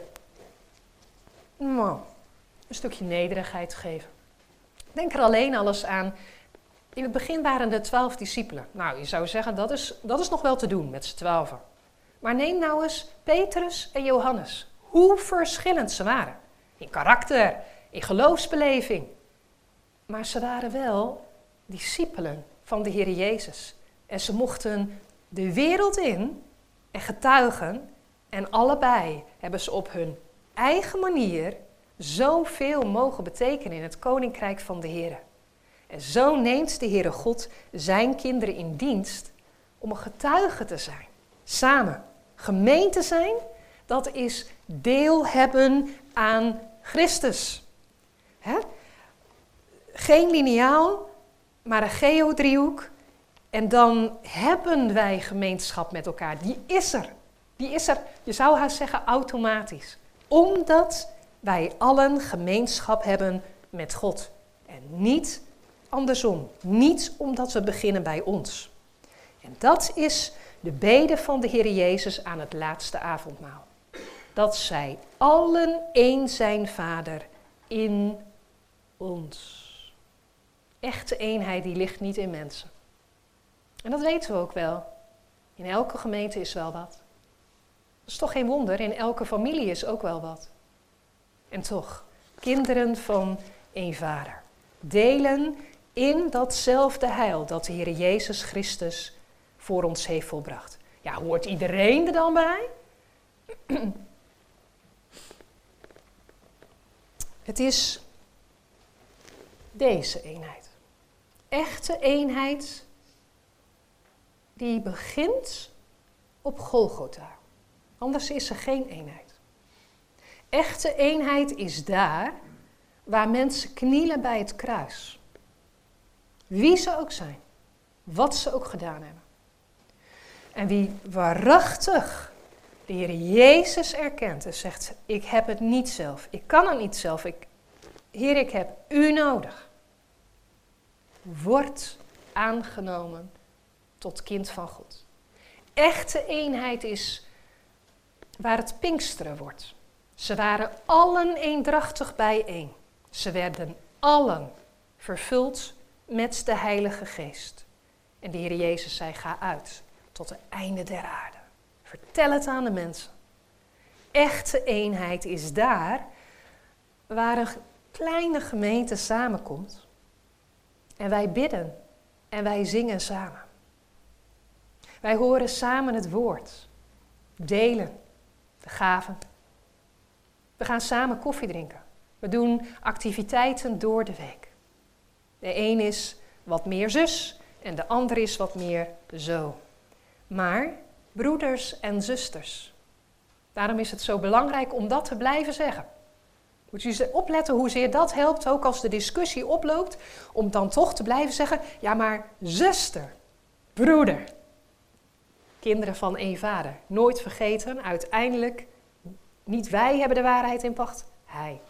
nederigheid geven. Denk er alleen al eens aan In het begin waren er 12 discipelen. Nou, je zou zeggen, dat is nog wel te doen met z'n 12. Maar neem nou eens Petrus en Johannes. Hoe verschillend ze waren. In karakter, in geloofsbeleving. Maar ze waren wel discipelen van de Heer Jezus. En ze mochten de wereld in en getuigen. En allebei hebben ze op hun eigen manier zoveel mogen betekenen in het koninkrijk van de Heer. En zo neemt de Heere God zijn kinderen in dienst om een getuige te zijn. Samen. Gemeente zijn, dat is deel hebben aan Christus. Hè? Geen liniaal, maar een geodriehoek. En dan hebben wij gemeenschap met elkaar. Die is er. Die is er, je zou haast zeggen, automatisch. Omdat wij allen gemeenschap hebben met God. En niet andersom. Niet omdat we beginnen bij ons. En dat is de bede van de Heer Jezus aan het laatste avondmaal. Dat zij allen één zijn, Vader, in ons. Echte eenheid die ligt niet in mensen. En dat weten we ook wel. In elke gemeente is wel wat. Dat is toch geen wonder, in elke familie is ook wel wat. En toch, kinderen van één Vader. Delen in datzelfde heil dat de Heer Jezus Christus voor ons heeft volbracht. Ja, hoort iedereen er dan bij? Het is deze eenheid. Echte eenheid die begint op Golgotha. Anders is er geen eenheid. Echte eenheid is daar waar mensen knielen bij het kruis. Wie ze ook zijn. Wat ze ook gedaan hebben. En wie waarachtig de Heer Jezus erkent en zegt, ik heb het niet zelf. Ik kan het niet zelf. Heer, ik heb u nodig. Wordt aangenomen tot kind van God. Echte eenheid is waar het Pinksteren wordt. Ze waren allen eendrachtig bijeen. Ze werden allen vervuld met de Heilige Geest. En de Heer Jezus zei, ga uit tot het einde der aarde. Vertel het aan de mensen. Echte eenheid is daar waar een kleine gemeente samenkomt. En wij bidden en wij zingen samen. Wij horen samen het woord. Delen de gaven. We gaan samen koffie drinken. We doen activiteiten door de week. De een is wat meer zus en de ander is wat meer zo. Maar broeders en zusters, daarom is het zo belangrijk om dat te blijven zeggen. Moet je opletten hoezeer dat helpt, ook als de discussie oploopt, om dan toch te blijven zeggen, ja maar zuster, broeder, kinderen van één vader. Nooit vergeten, uiteindelijk, niet wij hebben de waarheid in pacht, hij.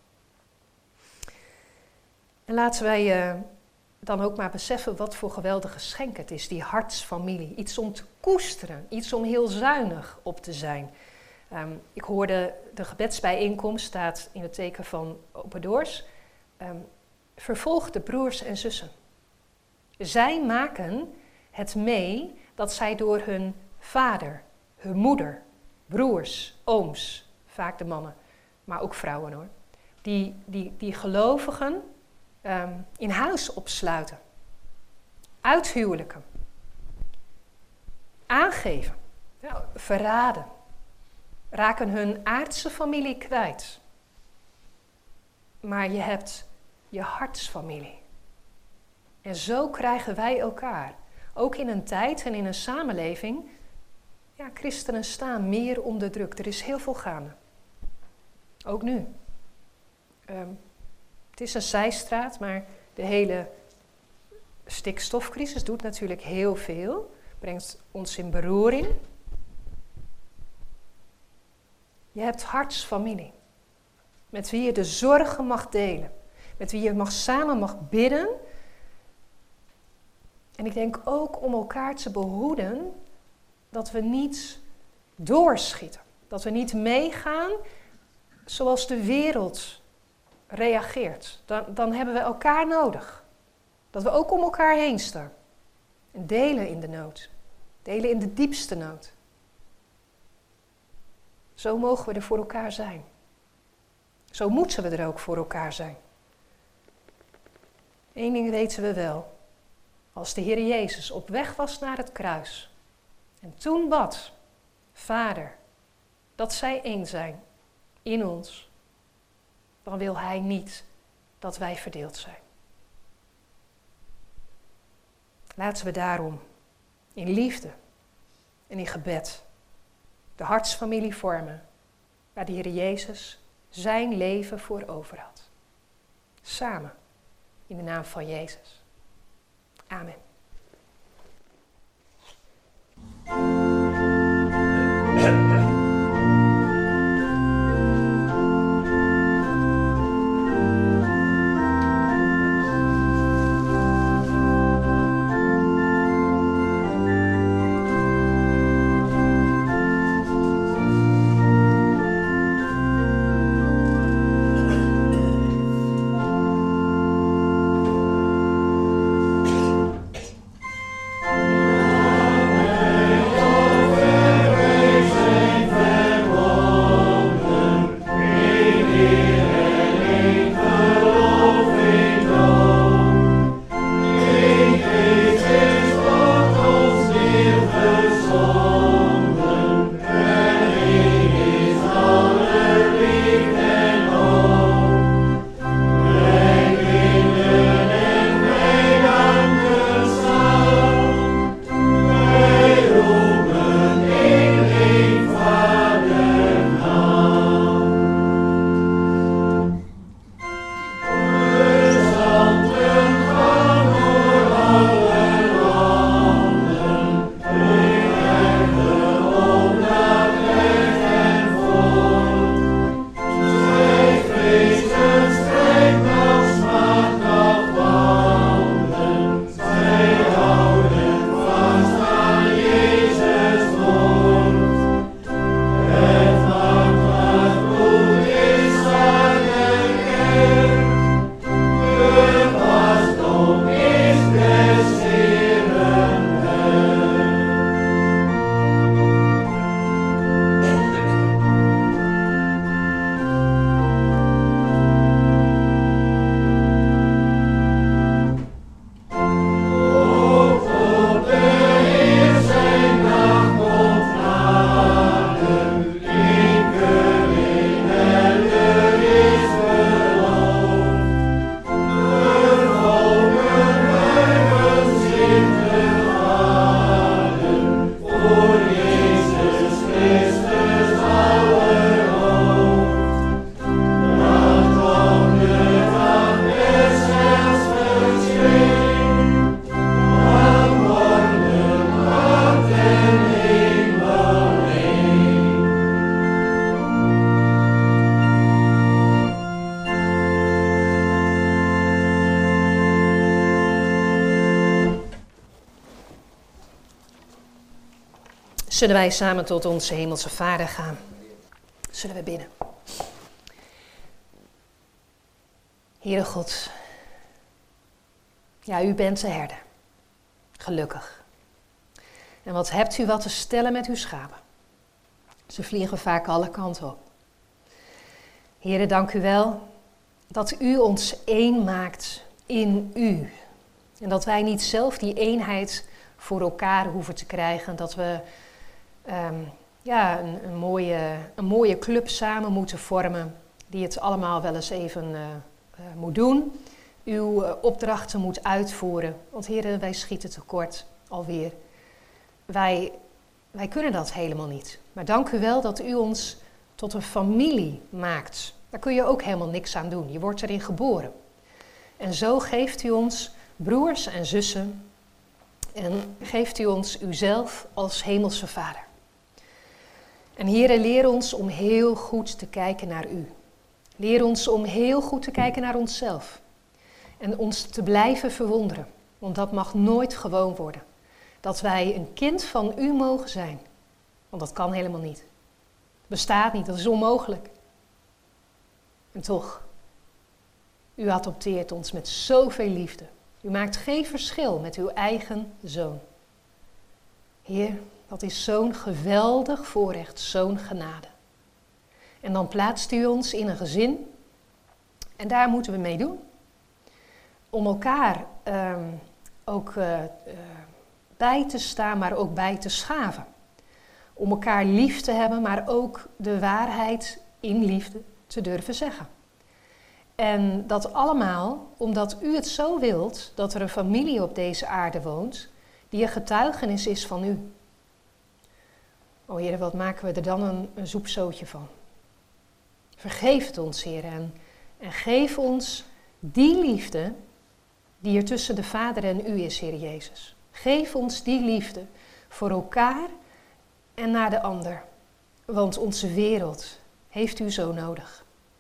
En laten wij dan ook maar beseffen wat voor geweldig geschenk het is, die hartsfamilie. Iets om te koesteren, iets om heel zuinig op te zijn. Ik hoorde de gebedsbijeenkomst, staat in het teken van Open Doors. Vervolg de broers en zussen. Zij maken het mee dat zij door hun vader, hun moeder, broers, ooms, vaak de mannen, maar ook vrouwen hoor, die gelovigen in huis opsluiten, uithuwelijken, aangeven, verraden, raken hun aardse familie kwijt. Maar je hebt je hartsfamilie. En zo krijgen wij elkaar. Ook in een tijd en in een samenleving, ja, christenen staan meer onder druk. Er is heel veel gaande. Ook nu. Het is een zijstraat, maar de hele stikstofcrisis doet natuurlijk heel veel. Brengt ons in beroering. Je hebt hartsfamilie. Met wie je de zorgen mag delen. Met wie je samen mag bidden. En ik denk ook om elkaar te behoeden dat we niet doorschieten. Dat we niet meegaan zoals de wereld reageert. Dan hebben we elkaar nodig. Dat we ook om elkaar heen staan. En delen in de nood. Delen in de diepste nood. Zo mogen we er voor elkaar zijn. Zo moeten we er ook voor elkaar zijn. Eén ding weten we wel. Als de Heer Jezus op weg was naar het kruis en toen bad, Vader, dat zij één zijn in ons, dan wil Hij niet dat wij verdeeld zijn. Laten we daarom in liefde en in gebed de hartsfamilie vormen waar de Heer Jezus zijn leven voor over had. Samen in de naam van Jezus. Amen. Zullen wij samen tot onze Hemelse Vader gaan? Zullen we bidden? Heere God, ja, u bent de herder. Gelukkig. En wat hebt u wat te stellen met uw schapen? Ze vliegen vaak alle kanten op. Heere, dank u wel dat u ons één maakt in u. En dat wij niet zelf die eenheid voor elkaar hoeven te krijgen. Dat we een mooie club samen moeten vormen. Die het allemaal wel eens even moet doen. Uw opdrachten moet uitvoeren. Want Heere, wij schieten tekort alweer. Wij kunnen dat helemaal niet. Maar dank u wel dat u ons tot een familie maakt. Daar kun je ook helemaal niks aan doen. Je wordt erin geboren. En zo geeft u ons broers en zussen. En geeft u ons uzelf als Hemelse Vader. En Heere, leer ons om heel goed te kijken naar u. Leer ons om heel goed te kijken naar onszelf. En ons te blijven verwonderen. Want dat mag nooit gewoon worden. Dat wij een kind van u mogen zijn. Want dat kan helemaal niet. Bestaat niet, dat is onmogelijk. En toch, u adopteert ons met zoveel liefde U maakt geen verschil met uw eigen zoon. Heer, dat is zo'n geweldig voorrecht, zo'n genade. En dan plaatst u ons in een gezin en daar moeten we mee doen. Om elkaar ook bij te staan, maar ook bij te schaven. Om elkaar lief te hebben, maar ook de waarheid in liefde te durven zeggen. En dat allemaal omdat u het zo wilt dat er een familie op deze aarde woont die een getuigenis is van u. O Heer, wat maken we er dan een soepzootje van. Vergeef het ons, Heer, en geef ons die liefde die er tussen de Vader en u is, Heer Jezus. Geef ons die liefde voor elkaar en naar de ander. Want onze wereld heeft u zo nodig.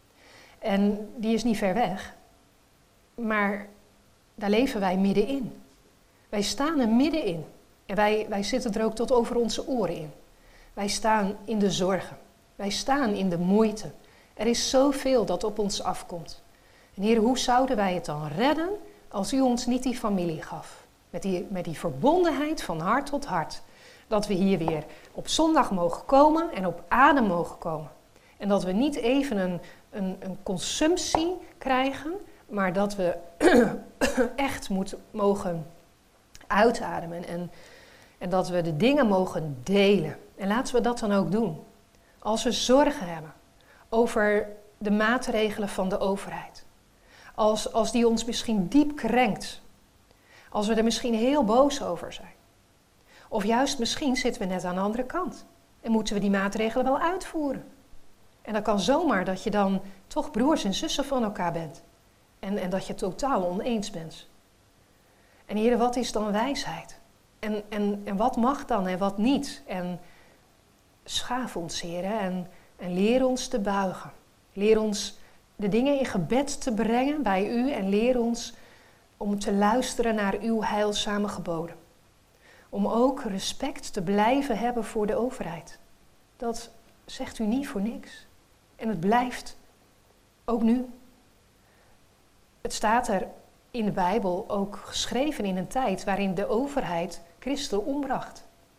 En die is niet ver weg, maar daar leven wij middenin. Wij staan er middenin. En wij zitten er ook tot over onze oren in. Wij staan in de zorgen. Wij staan in de moeite. Er is zoveel dat op ons afkomt. En Heer, hoe zouden wij het dan redden als u ons niet die familie gaf? Met die verbondenheid van hart tot hart. Dat we hier weer op zondag mogen komen en op adem mogen komen. En dat we niet even een consumptie krijgen, maar dat we echt mogen uitademen. En dat we de dingen mogen delen. En laten we dat dan ook doen. Als we zorgen hebben over de maatregelen van de overheid. Als die ons misschien diep krenkt. Als we er misschien heel boos over zijn. Of juist misschien zitten we net aan de andere kant. En moeten we die maatregelen wel uitvoeren. En dan kan zomaar dat je dan toch broers en zussen van elkaar bent. En dat je totaal oneens bent. En Heer, wat is dan wijsheid? En wat mag dan en wat niet? En schaaf ons, Heer, en leer ons te buigen. Leer ons de dingen in gebed te brengen bij u en leer ons om te luisteren naar uw heilzame geboden. Om ook respect te blijven hebben voor de overheid. Dat zegt u niet voor niks. En het blijft ook nu. Het staat er in de Bijbel ook geschreven in een tijd waarin de overheid christenen ombracht.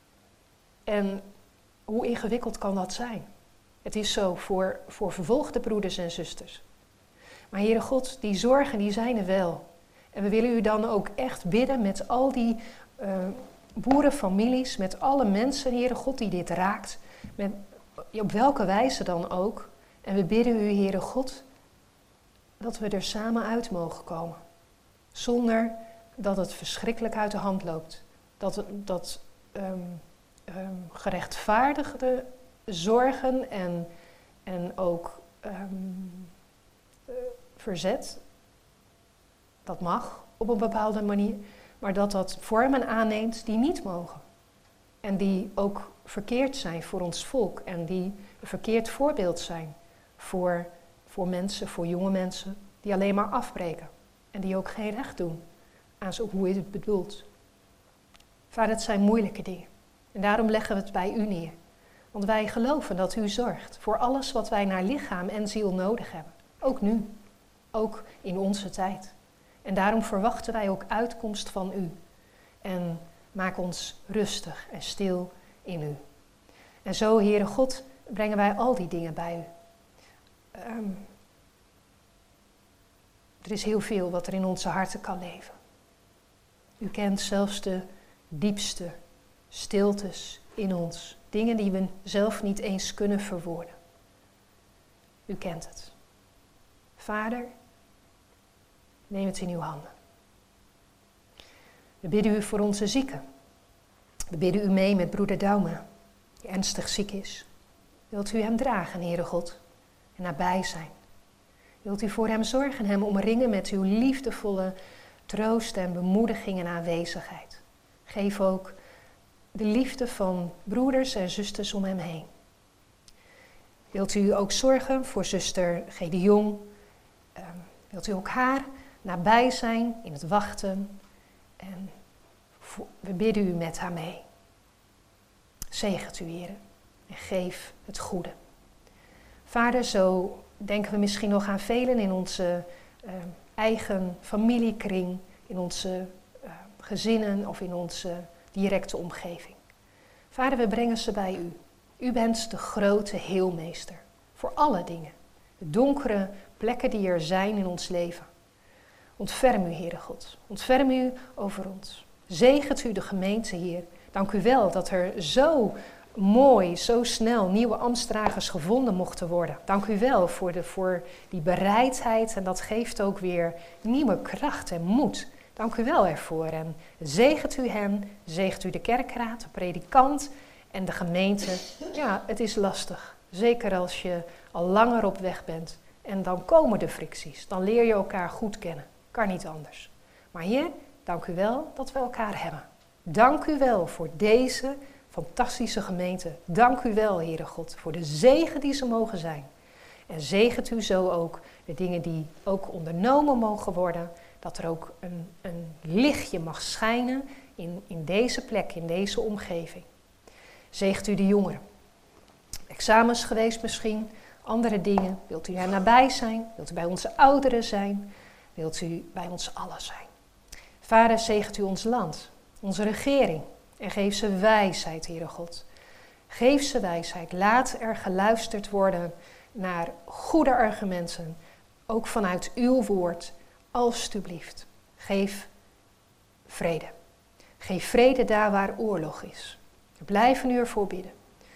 En hoe ingewikkeld kan dat zijn? Het is zo voor vervolgde broeders en zusters. Maar Heere God, die zorgen die zijn er wel. En we willen u dan ook echt bidden met al die boerenfamilies, met alle mensen, Heere God, die dit raakt. Op welke wijze dan ook. En we bidden u, Heere God, dat we er samen uit mogen komen. Zonder dat het verschrikkelijk uit de hand loopt. Dat gerechtvaardigde zorgen en ook verzet, dat mag op een bepaalde manier, maar dat vormen aanneemt die niet mogen. En die ook verkeerd zijn voor ons volk en die een verkeerd voorbeeld zijn voor mensen, voor jonge mensen, die alleen maar afbreken. En die ook geen recht doen aan hoe u het bedoelt. Vader, het zijn moeilijke dingen. En daarom leggen we het bij u neer. Want wij geloven dat u zorgt voor alles wat wij naar lichaam en ziel nodig hebben. Ook nu. Ook in onze tijd. En daarom verwachten wij ook uitkomst van u. En maak ons rustig en stil in u. En zo, Heere God, brengen wij al die dingen bij u. Er is heel veel wat er in onze harten kan leven. U kent zelfs de diepste stiltes in ons. Dingen die we zelf niet eens kunnen verwoorden. U kent het. Vader, neem het in uw handen. We bidden u voor onze zieken. We bidden u mee met broeder Douwe, die ernstig ziek is. Wilt u hem dragen, Heere God, en nabij zijn. Wilt u voor hem zorgen en hem omringen met uw liefdevolle troost en bemoediging en aanwezigheid. Geef ook de liefde van broeders en zusters om hem heen. Wilt u ook zorgen voor zuster G. de Jong? Wilt u ook haar nabij zijn in het wachten? En we bidden u met haar mee. Zegent u, Heer, en geef het goede. Vader, zo denken we misschien nog aan velen in onze eigen familiekring in onze gezinnen of in onze directe omgeving. Vader, we brengen ze bij u. U bent de grote heelmeester voor alle dingen. De donkere plekken die er zijn in ons leven. Ontferm u, Heere God. Ontferm u over ons. Zegent u de gemeente, Heer. Dank u wel dat er zo mooi, zo snel nieuwe ambtsdragers gevonden mochten worden. Dank u wel voor die bereidheid en dat geeft ook weer nieuwe kracht en moed. Dank u wel ervoor en zegent u hen, zegent u de kerkraad, de predikant en de gemeente. Ja, het is lastig, zeker als je al langer op weg bent en dan komen de fricties. Dan leer je elkaar goed kennen, kan niet anders. Maar Heer, dank u wel dat we elkaar hebben. Dank u wel voor deze fantastische gemeente. Dank u wel, Heere God, voor de zegen die ze mogen zijn. En zegent u zo ook de dingen die ook ondernomen mogen worden, dat er ook een lichtje mag schijnen in deze plek, in deze omgeving. Zegent u de jongeren. Examens geweest misschien, andere dingen. Wilt u er nabij zijn? Wilt u bij onze ouderen zijn? Wilt u bij ons allen zijn? Vader, zegent u ons land, onze regering. En geef ze wijsheid, Heere God. Geef ze wijsheid. Laat er geluisterd worden naar goede argumenten. Ook vanuit uw woord. Alstublieft. Geef vrede. Geef vrede daar waar oorlog is. We blijven u ervoor bidden.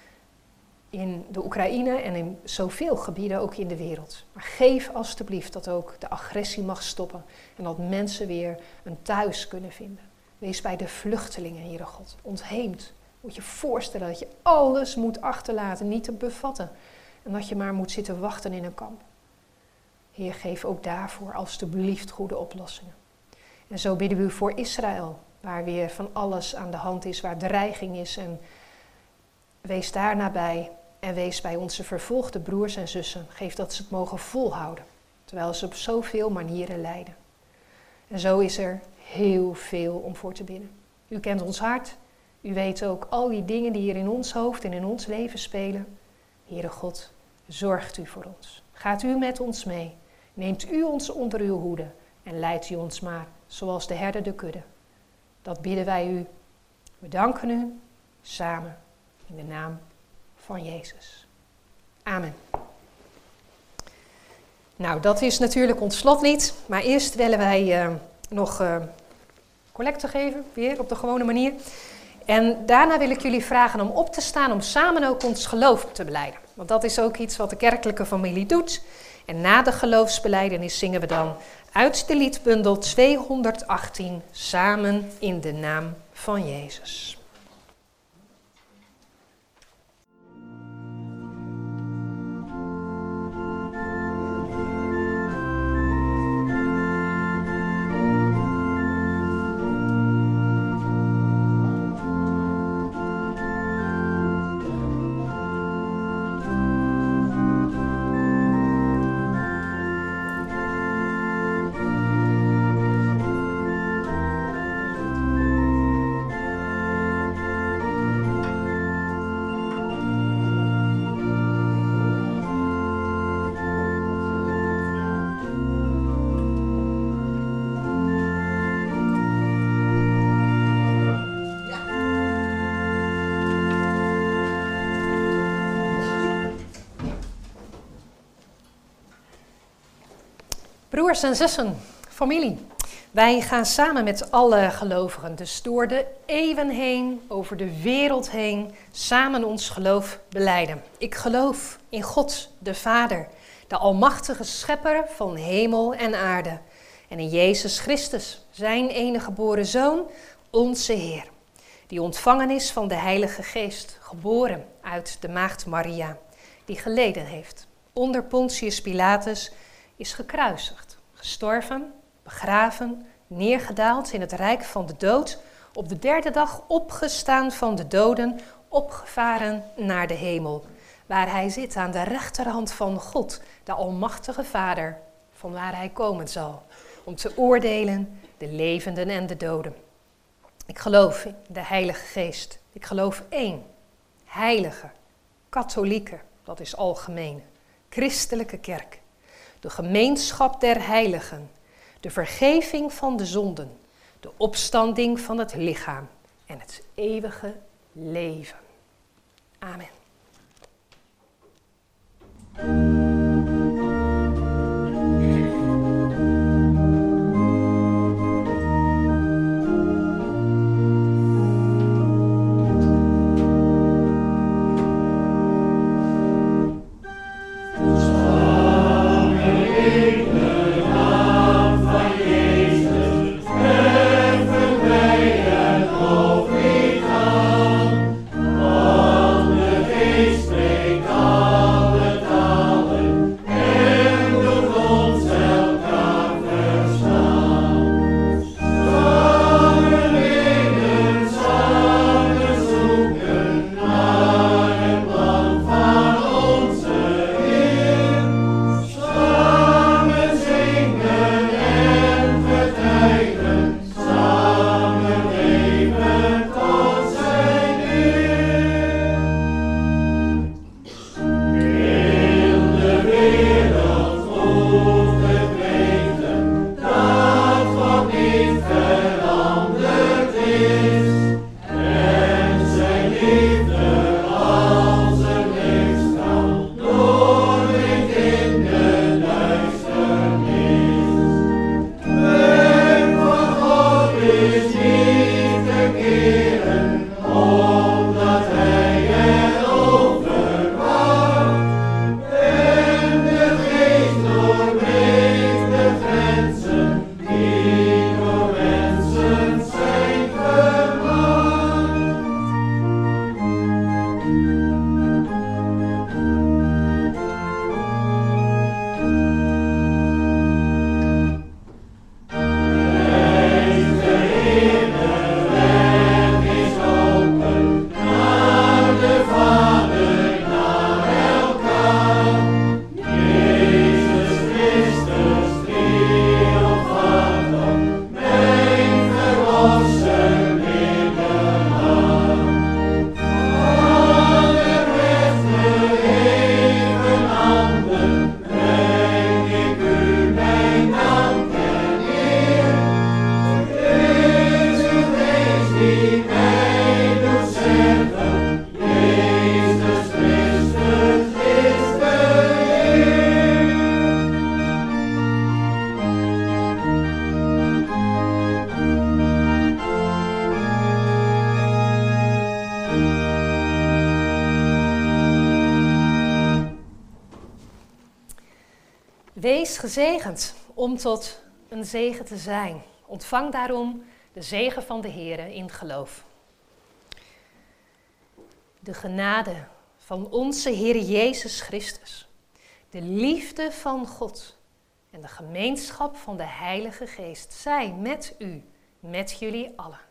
In de Oekraïne en in zoveel gebieden ook in de wereld. Maar geef alstublieft dat ook de agressie mag stoppen. En dat mensen weer een thuis kunnen vinden. Wees bij de vluchtelingen, Heere God. Ontheemd. Moet je voorstellen dat je alles moet achterlaten, niet te bevatten. En dat je maar moet zitten wachten in een kamp. Heer, geef ook daarvoor alstublieft goede oplossingen. En zo bidden we u voor Israël, waar weer van alles aan de hand is, waar dreiging is. En wees daar nabij en wees bij onze vervolgde broers en zussen. Geef dat ze het mogen volhouden, terwijl ze op zoveel manieren lijden. En zo is er heel veel om voor te bidden. U kent ons hart. U weet ook al die dingen die hier in ons hoofd en in ons leven spelen. Heere God, zorgt u voor ons. Gaat u met ons mee. Neemt u ons onder uw hoede en leidt u ons maar zoals de herder de kudde. Dat bidden wij u. We danken u samen in de naam van Jezus. Amen. Nou, dat is natuurlijk ons slotlied. Maar eerst willen wij nog collecte geven, weer op de gewone manier. En daarna wil ik jullie vragen om op te staan om samen ook ons geloof te belijden. Want dat is ook iets wat de kerkelijke familie doet. En na de geloofsbelijdenis zingen we dan uit de liedbundel 218 samen in de naam van Jezus. Broers en zussen, familie, wij gaan samen met alle gelovigen, dus door de eeuwen heen, over de wereld heen, samen ons geloof belijden. Ik geloof in God, de Vader, de almachtige schepper van hemel en aarde. En in Jezus Christus, zijn enige geboren Zoon, onze Heer, die ontvangen is van de Heilige Geest, geboren uit de maagd Maria, die geleden heeft, onder Pontius Pilatus, is gekruisigd, gestorven, begraven, neergedaald in het rijk van de dood, op de derde dag opgestaan van de doden, opgevaren naar de hemel, waar hij zit aan de rechterhand van God, de almachtige Vader, van waar hij komen zal, om te oordelen de levenden en de doden. Ik geloof in de Heilige Geest. Ik geloof één, heilige, katholieke, dat is algemeen, christelijke kerk. De gemeenschap der heiligen, de vergeving van de zonden, de opstanding van het lichaam en het eeuwige leven. Amen. Wees gezegend om tot een zegen te zijn. Ontvang daarom de zegen van de Heere in geloof. De genade van onze Heer Jezus Christus, de liefde van God en de gemeenschap van de Heilige Geest zij met u, met jullie allen.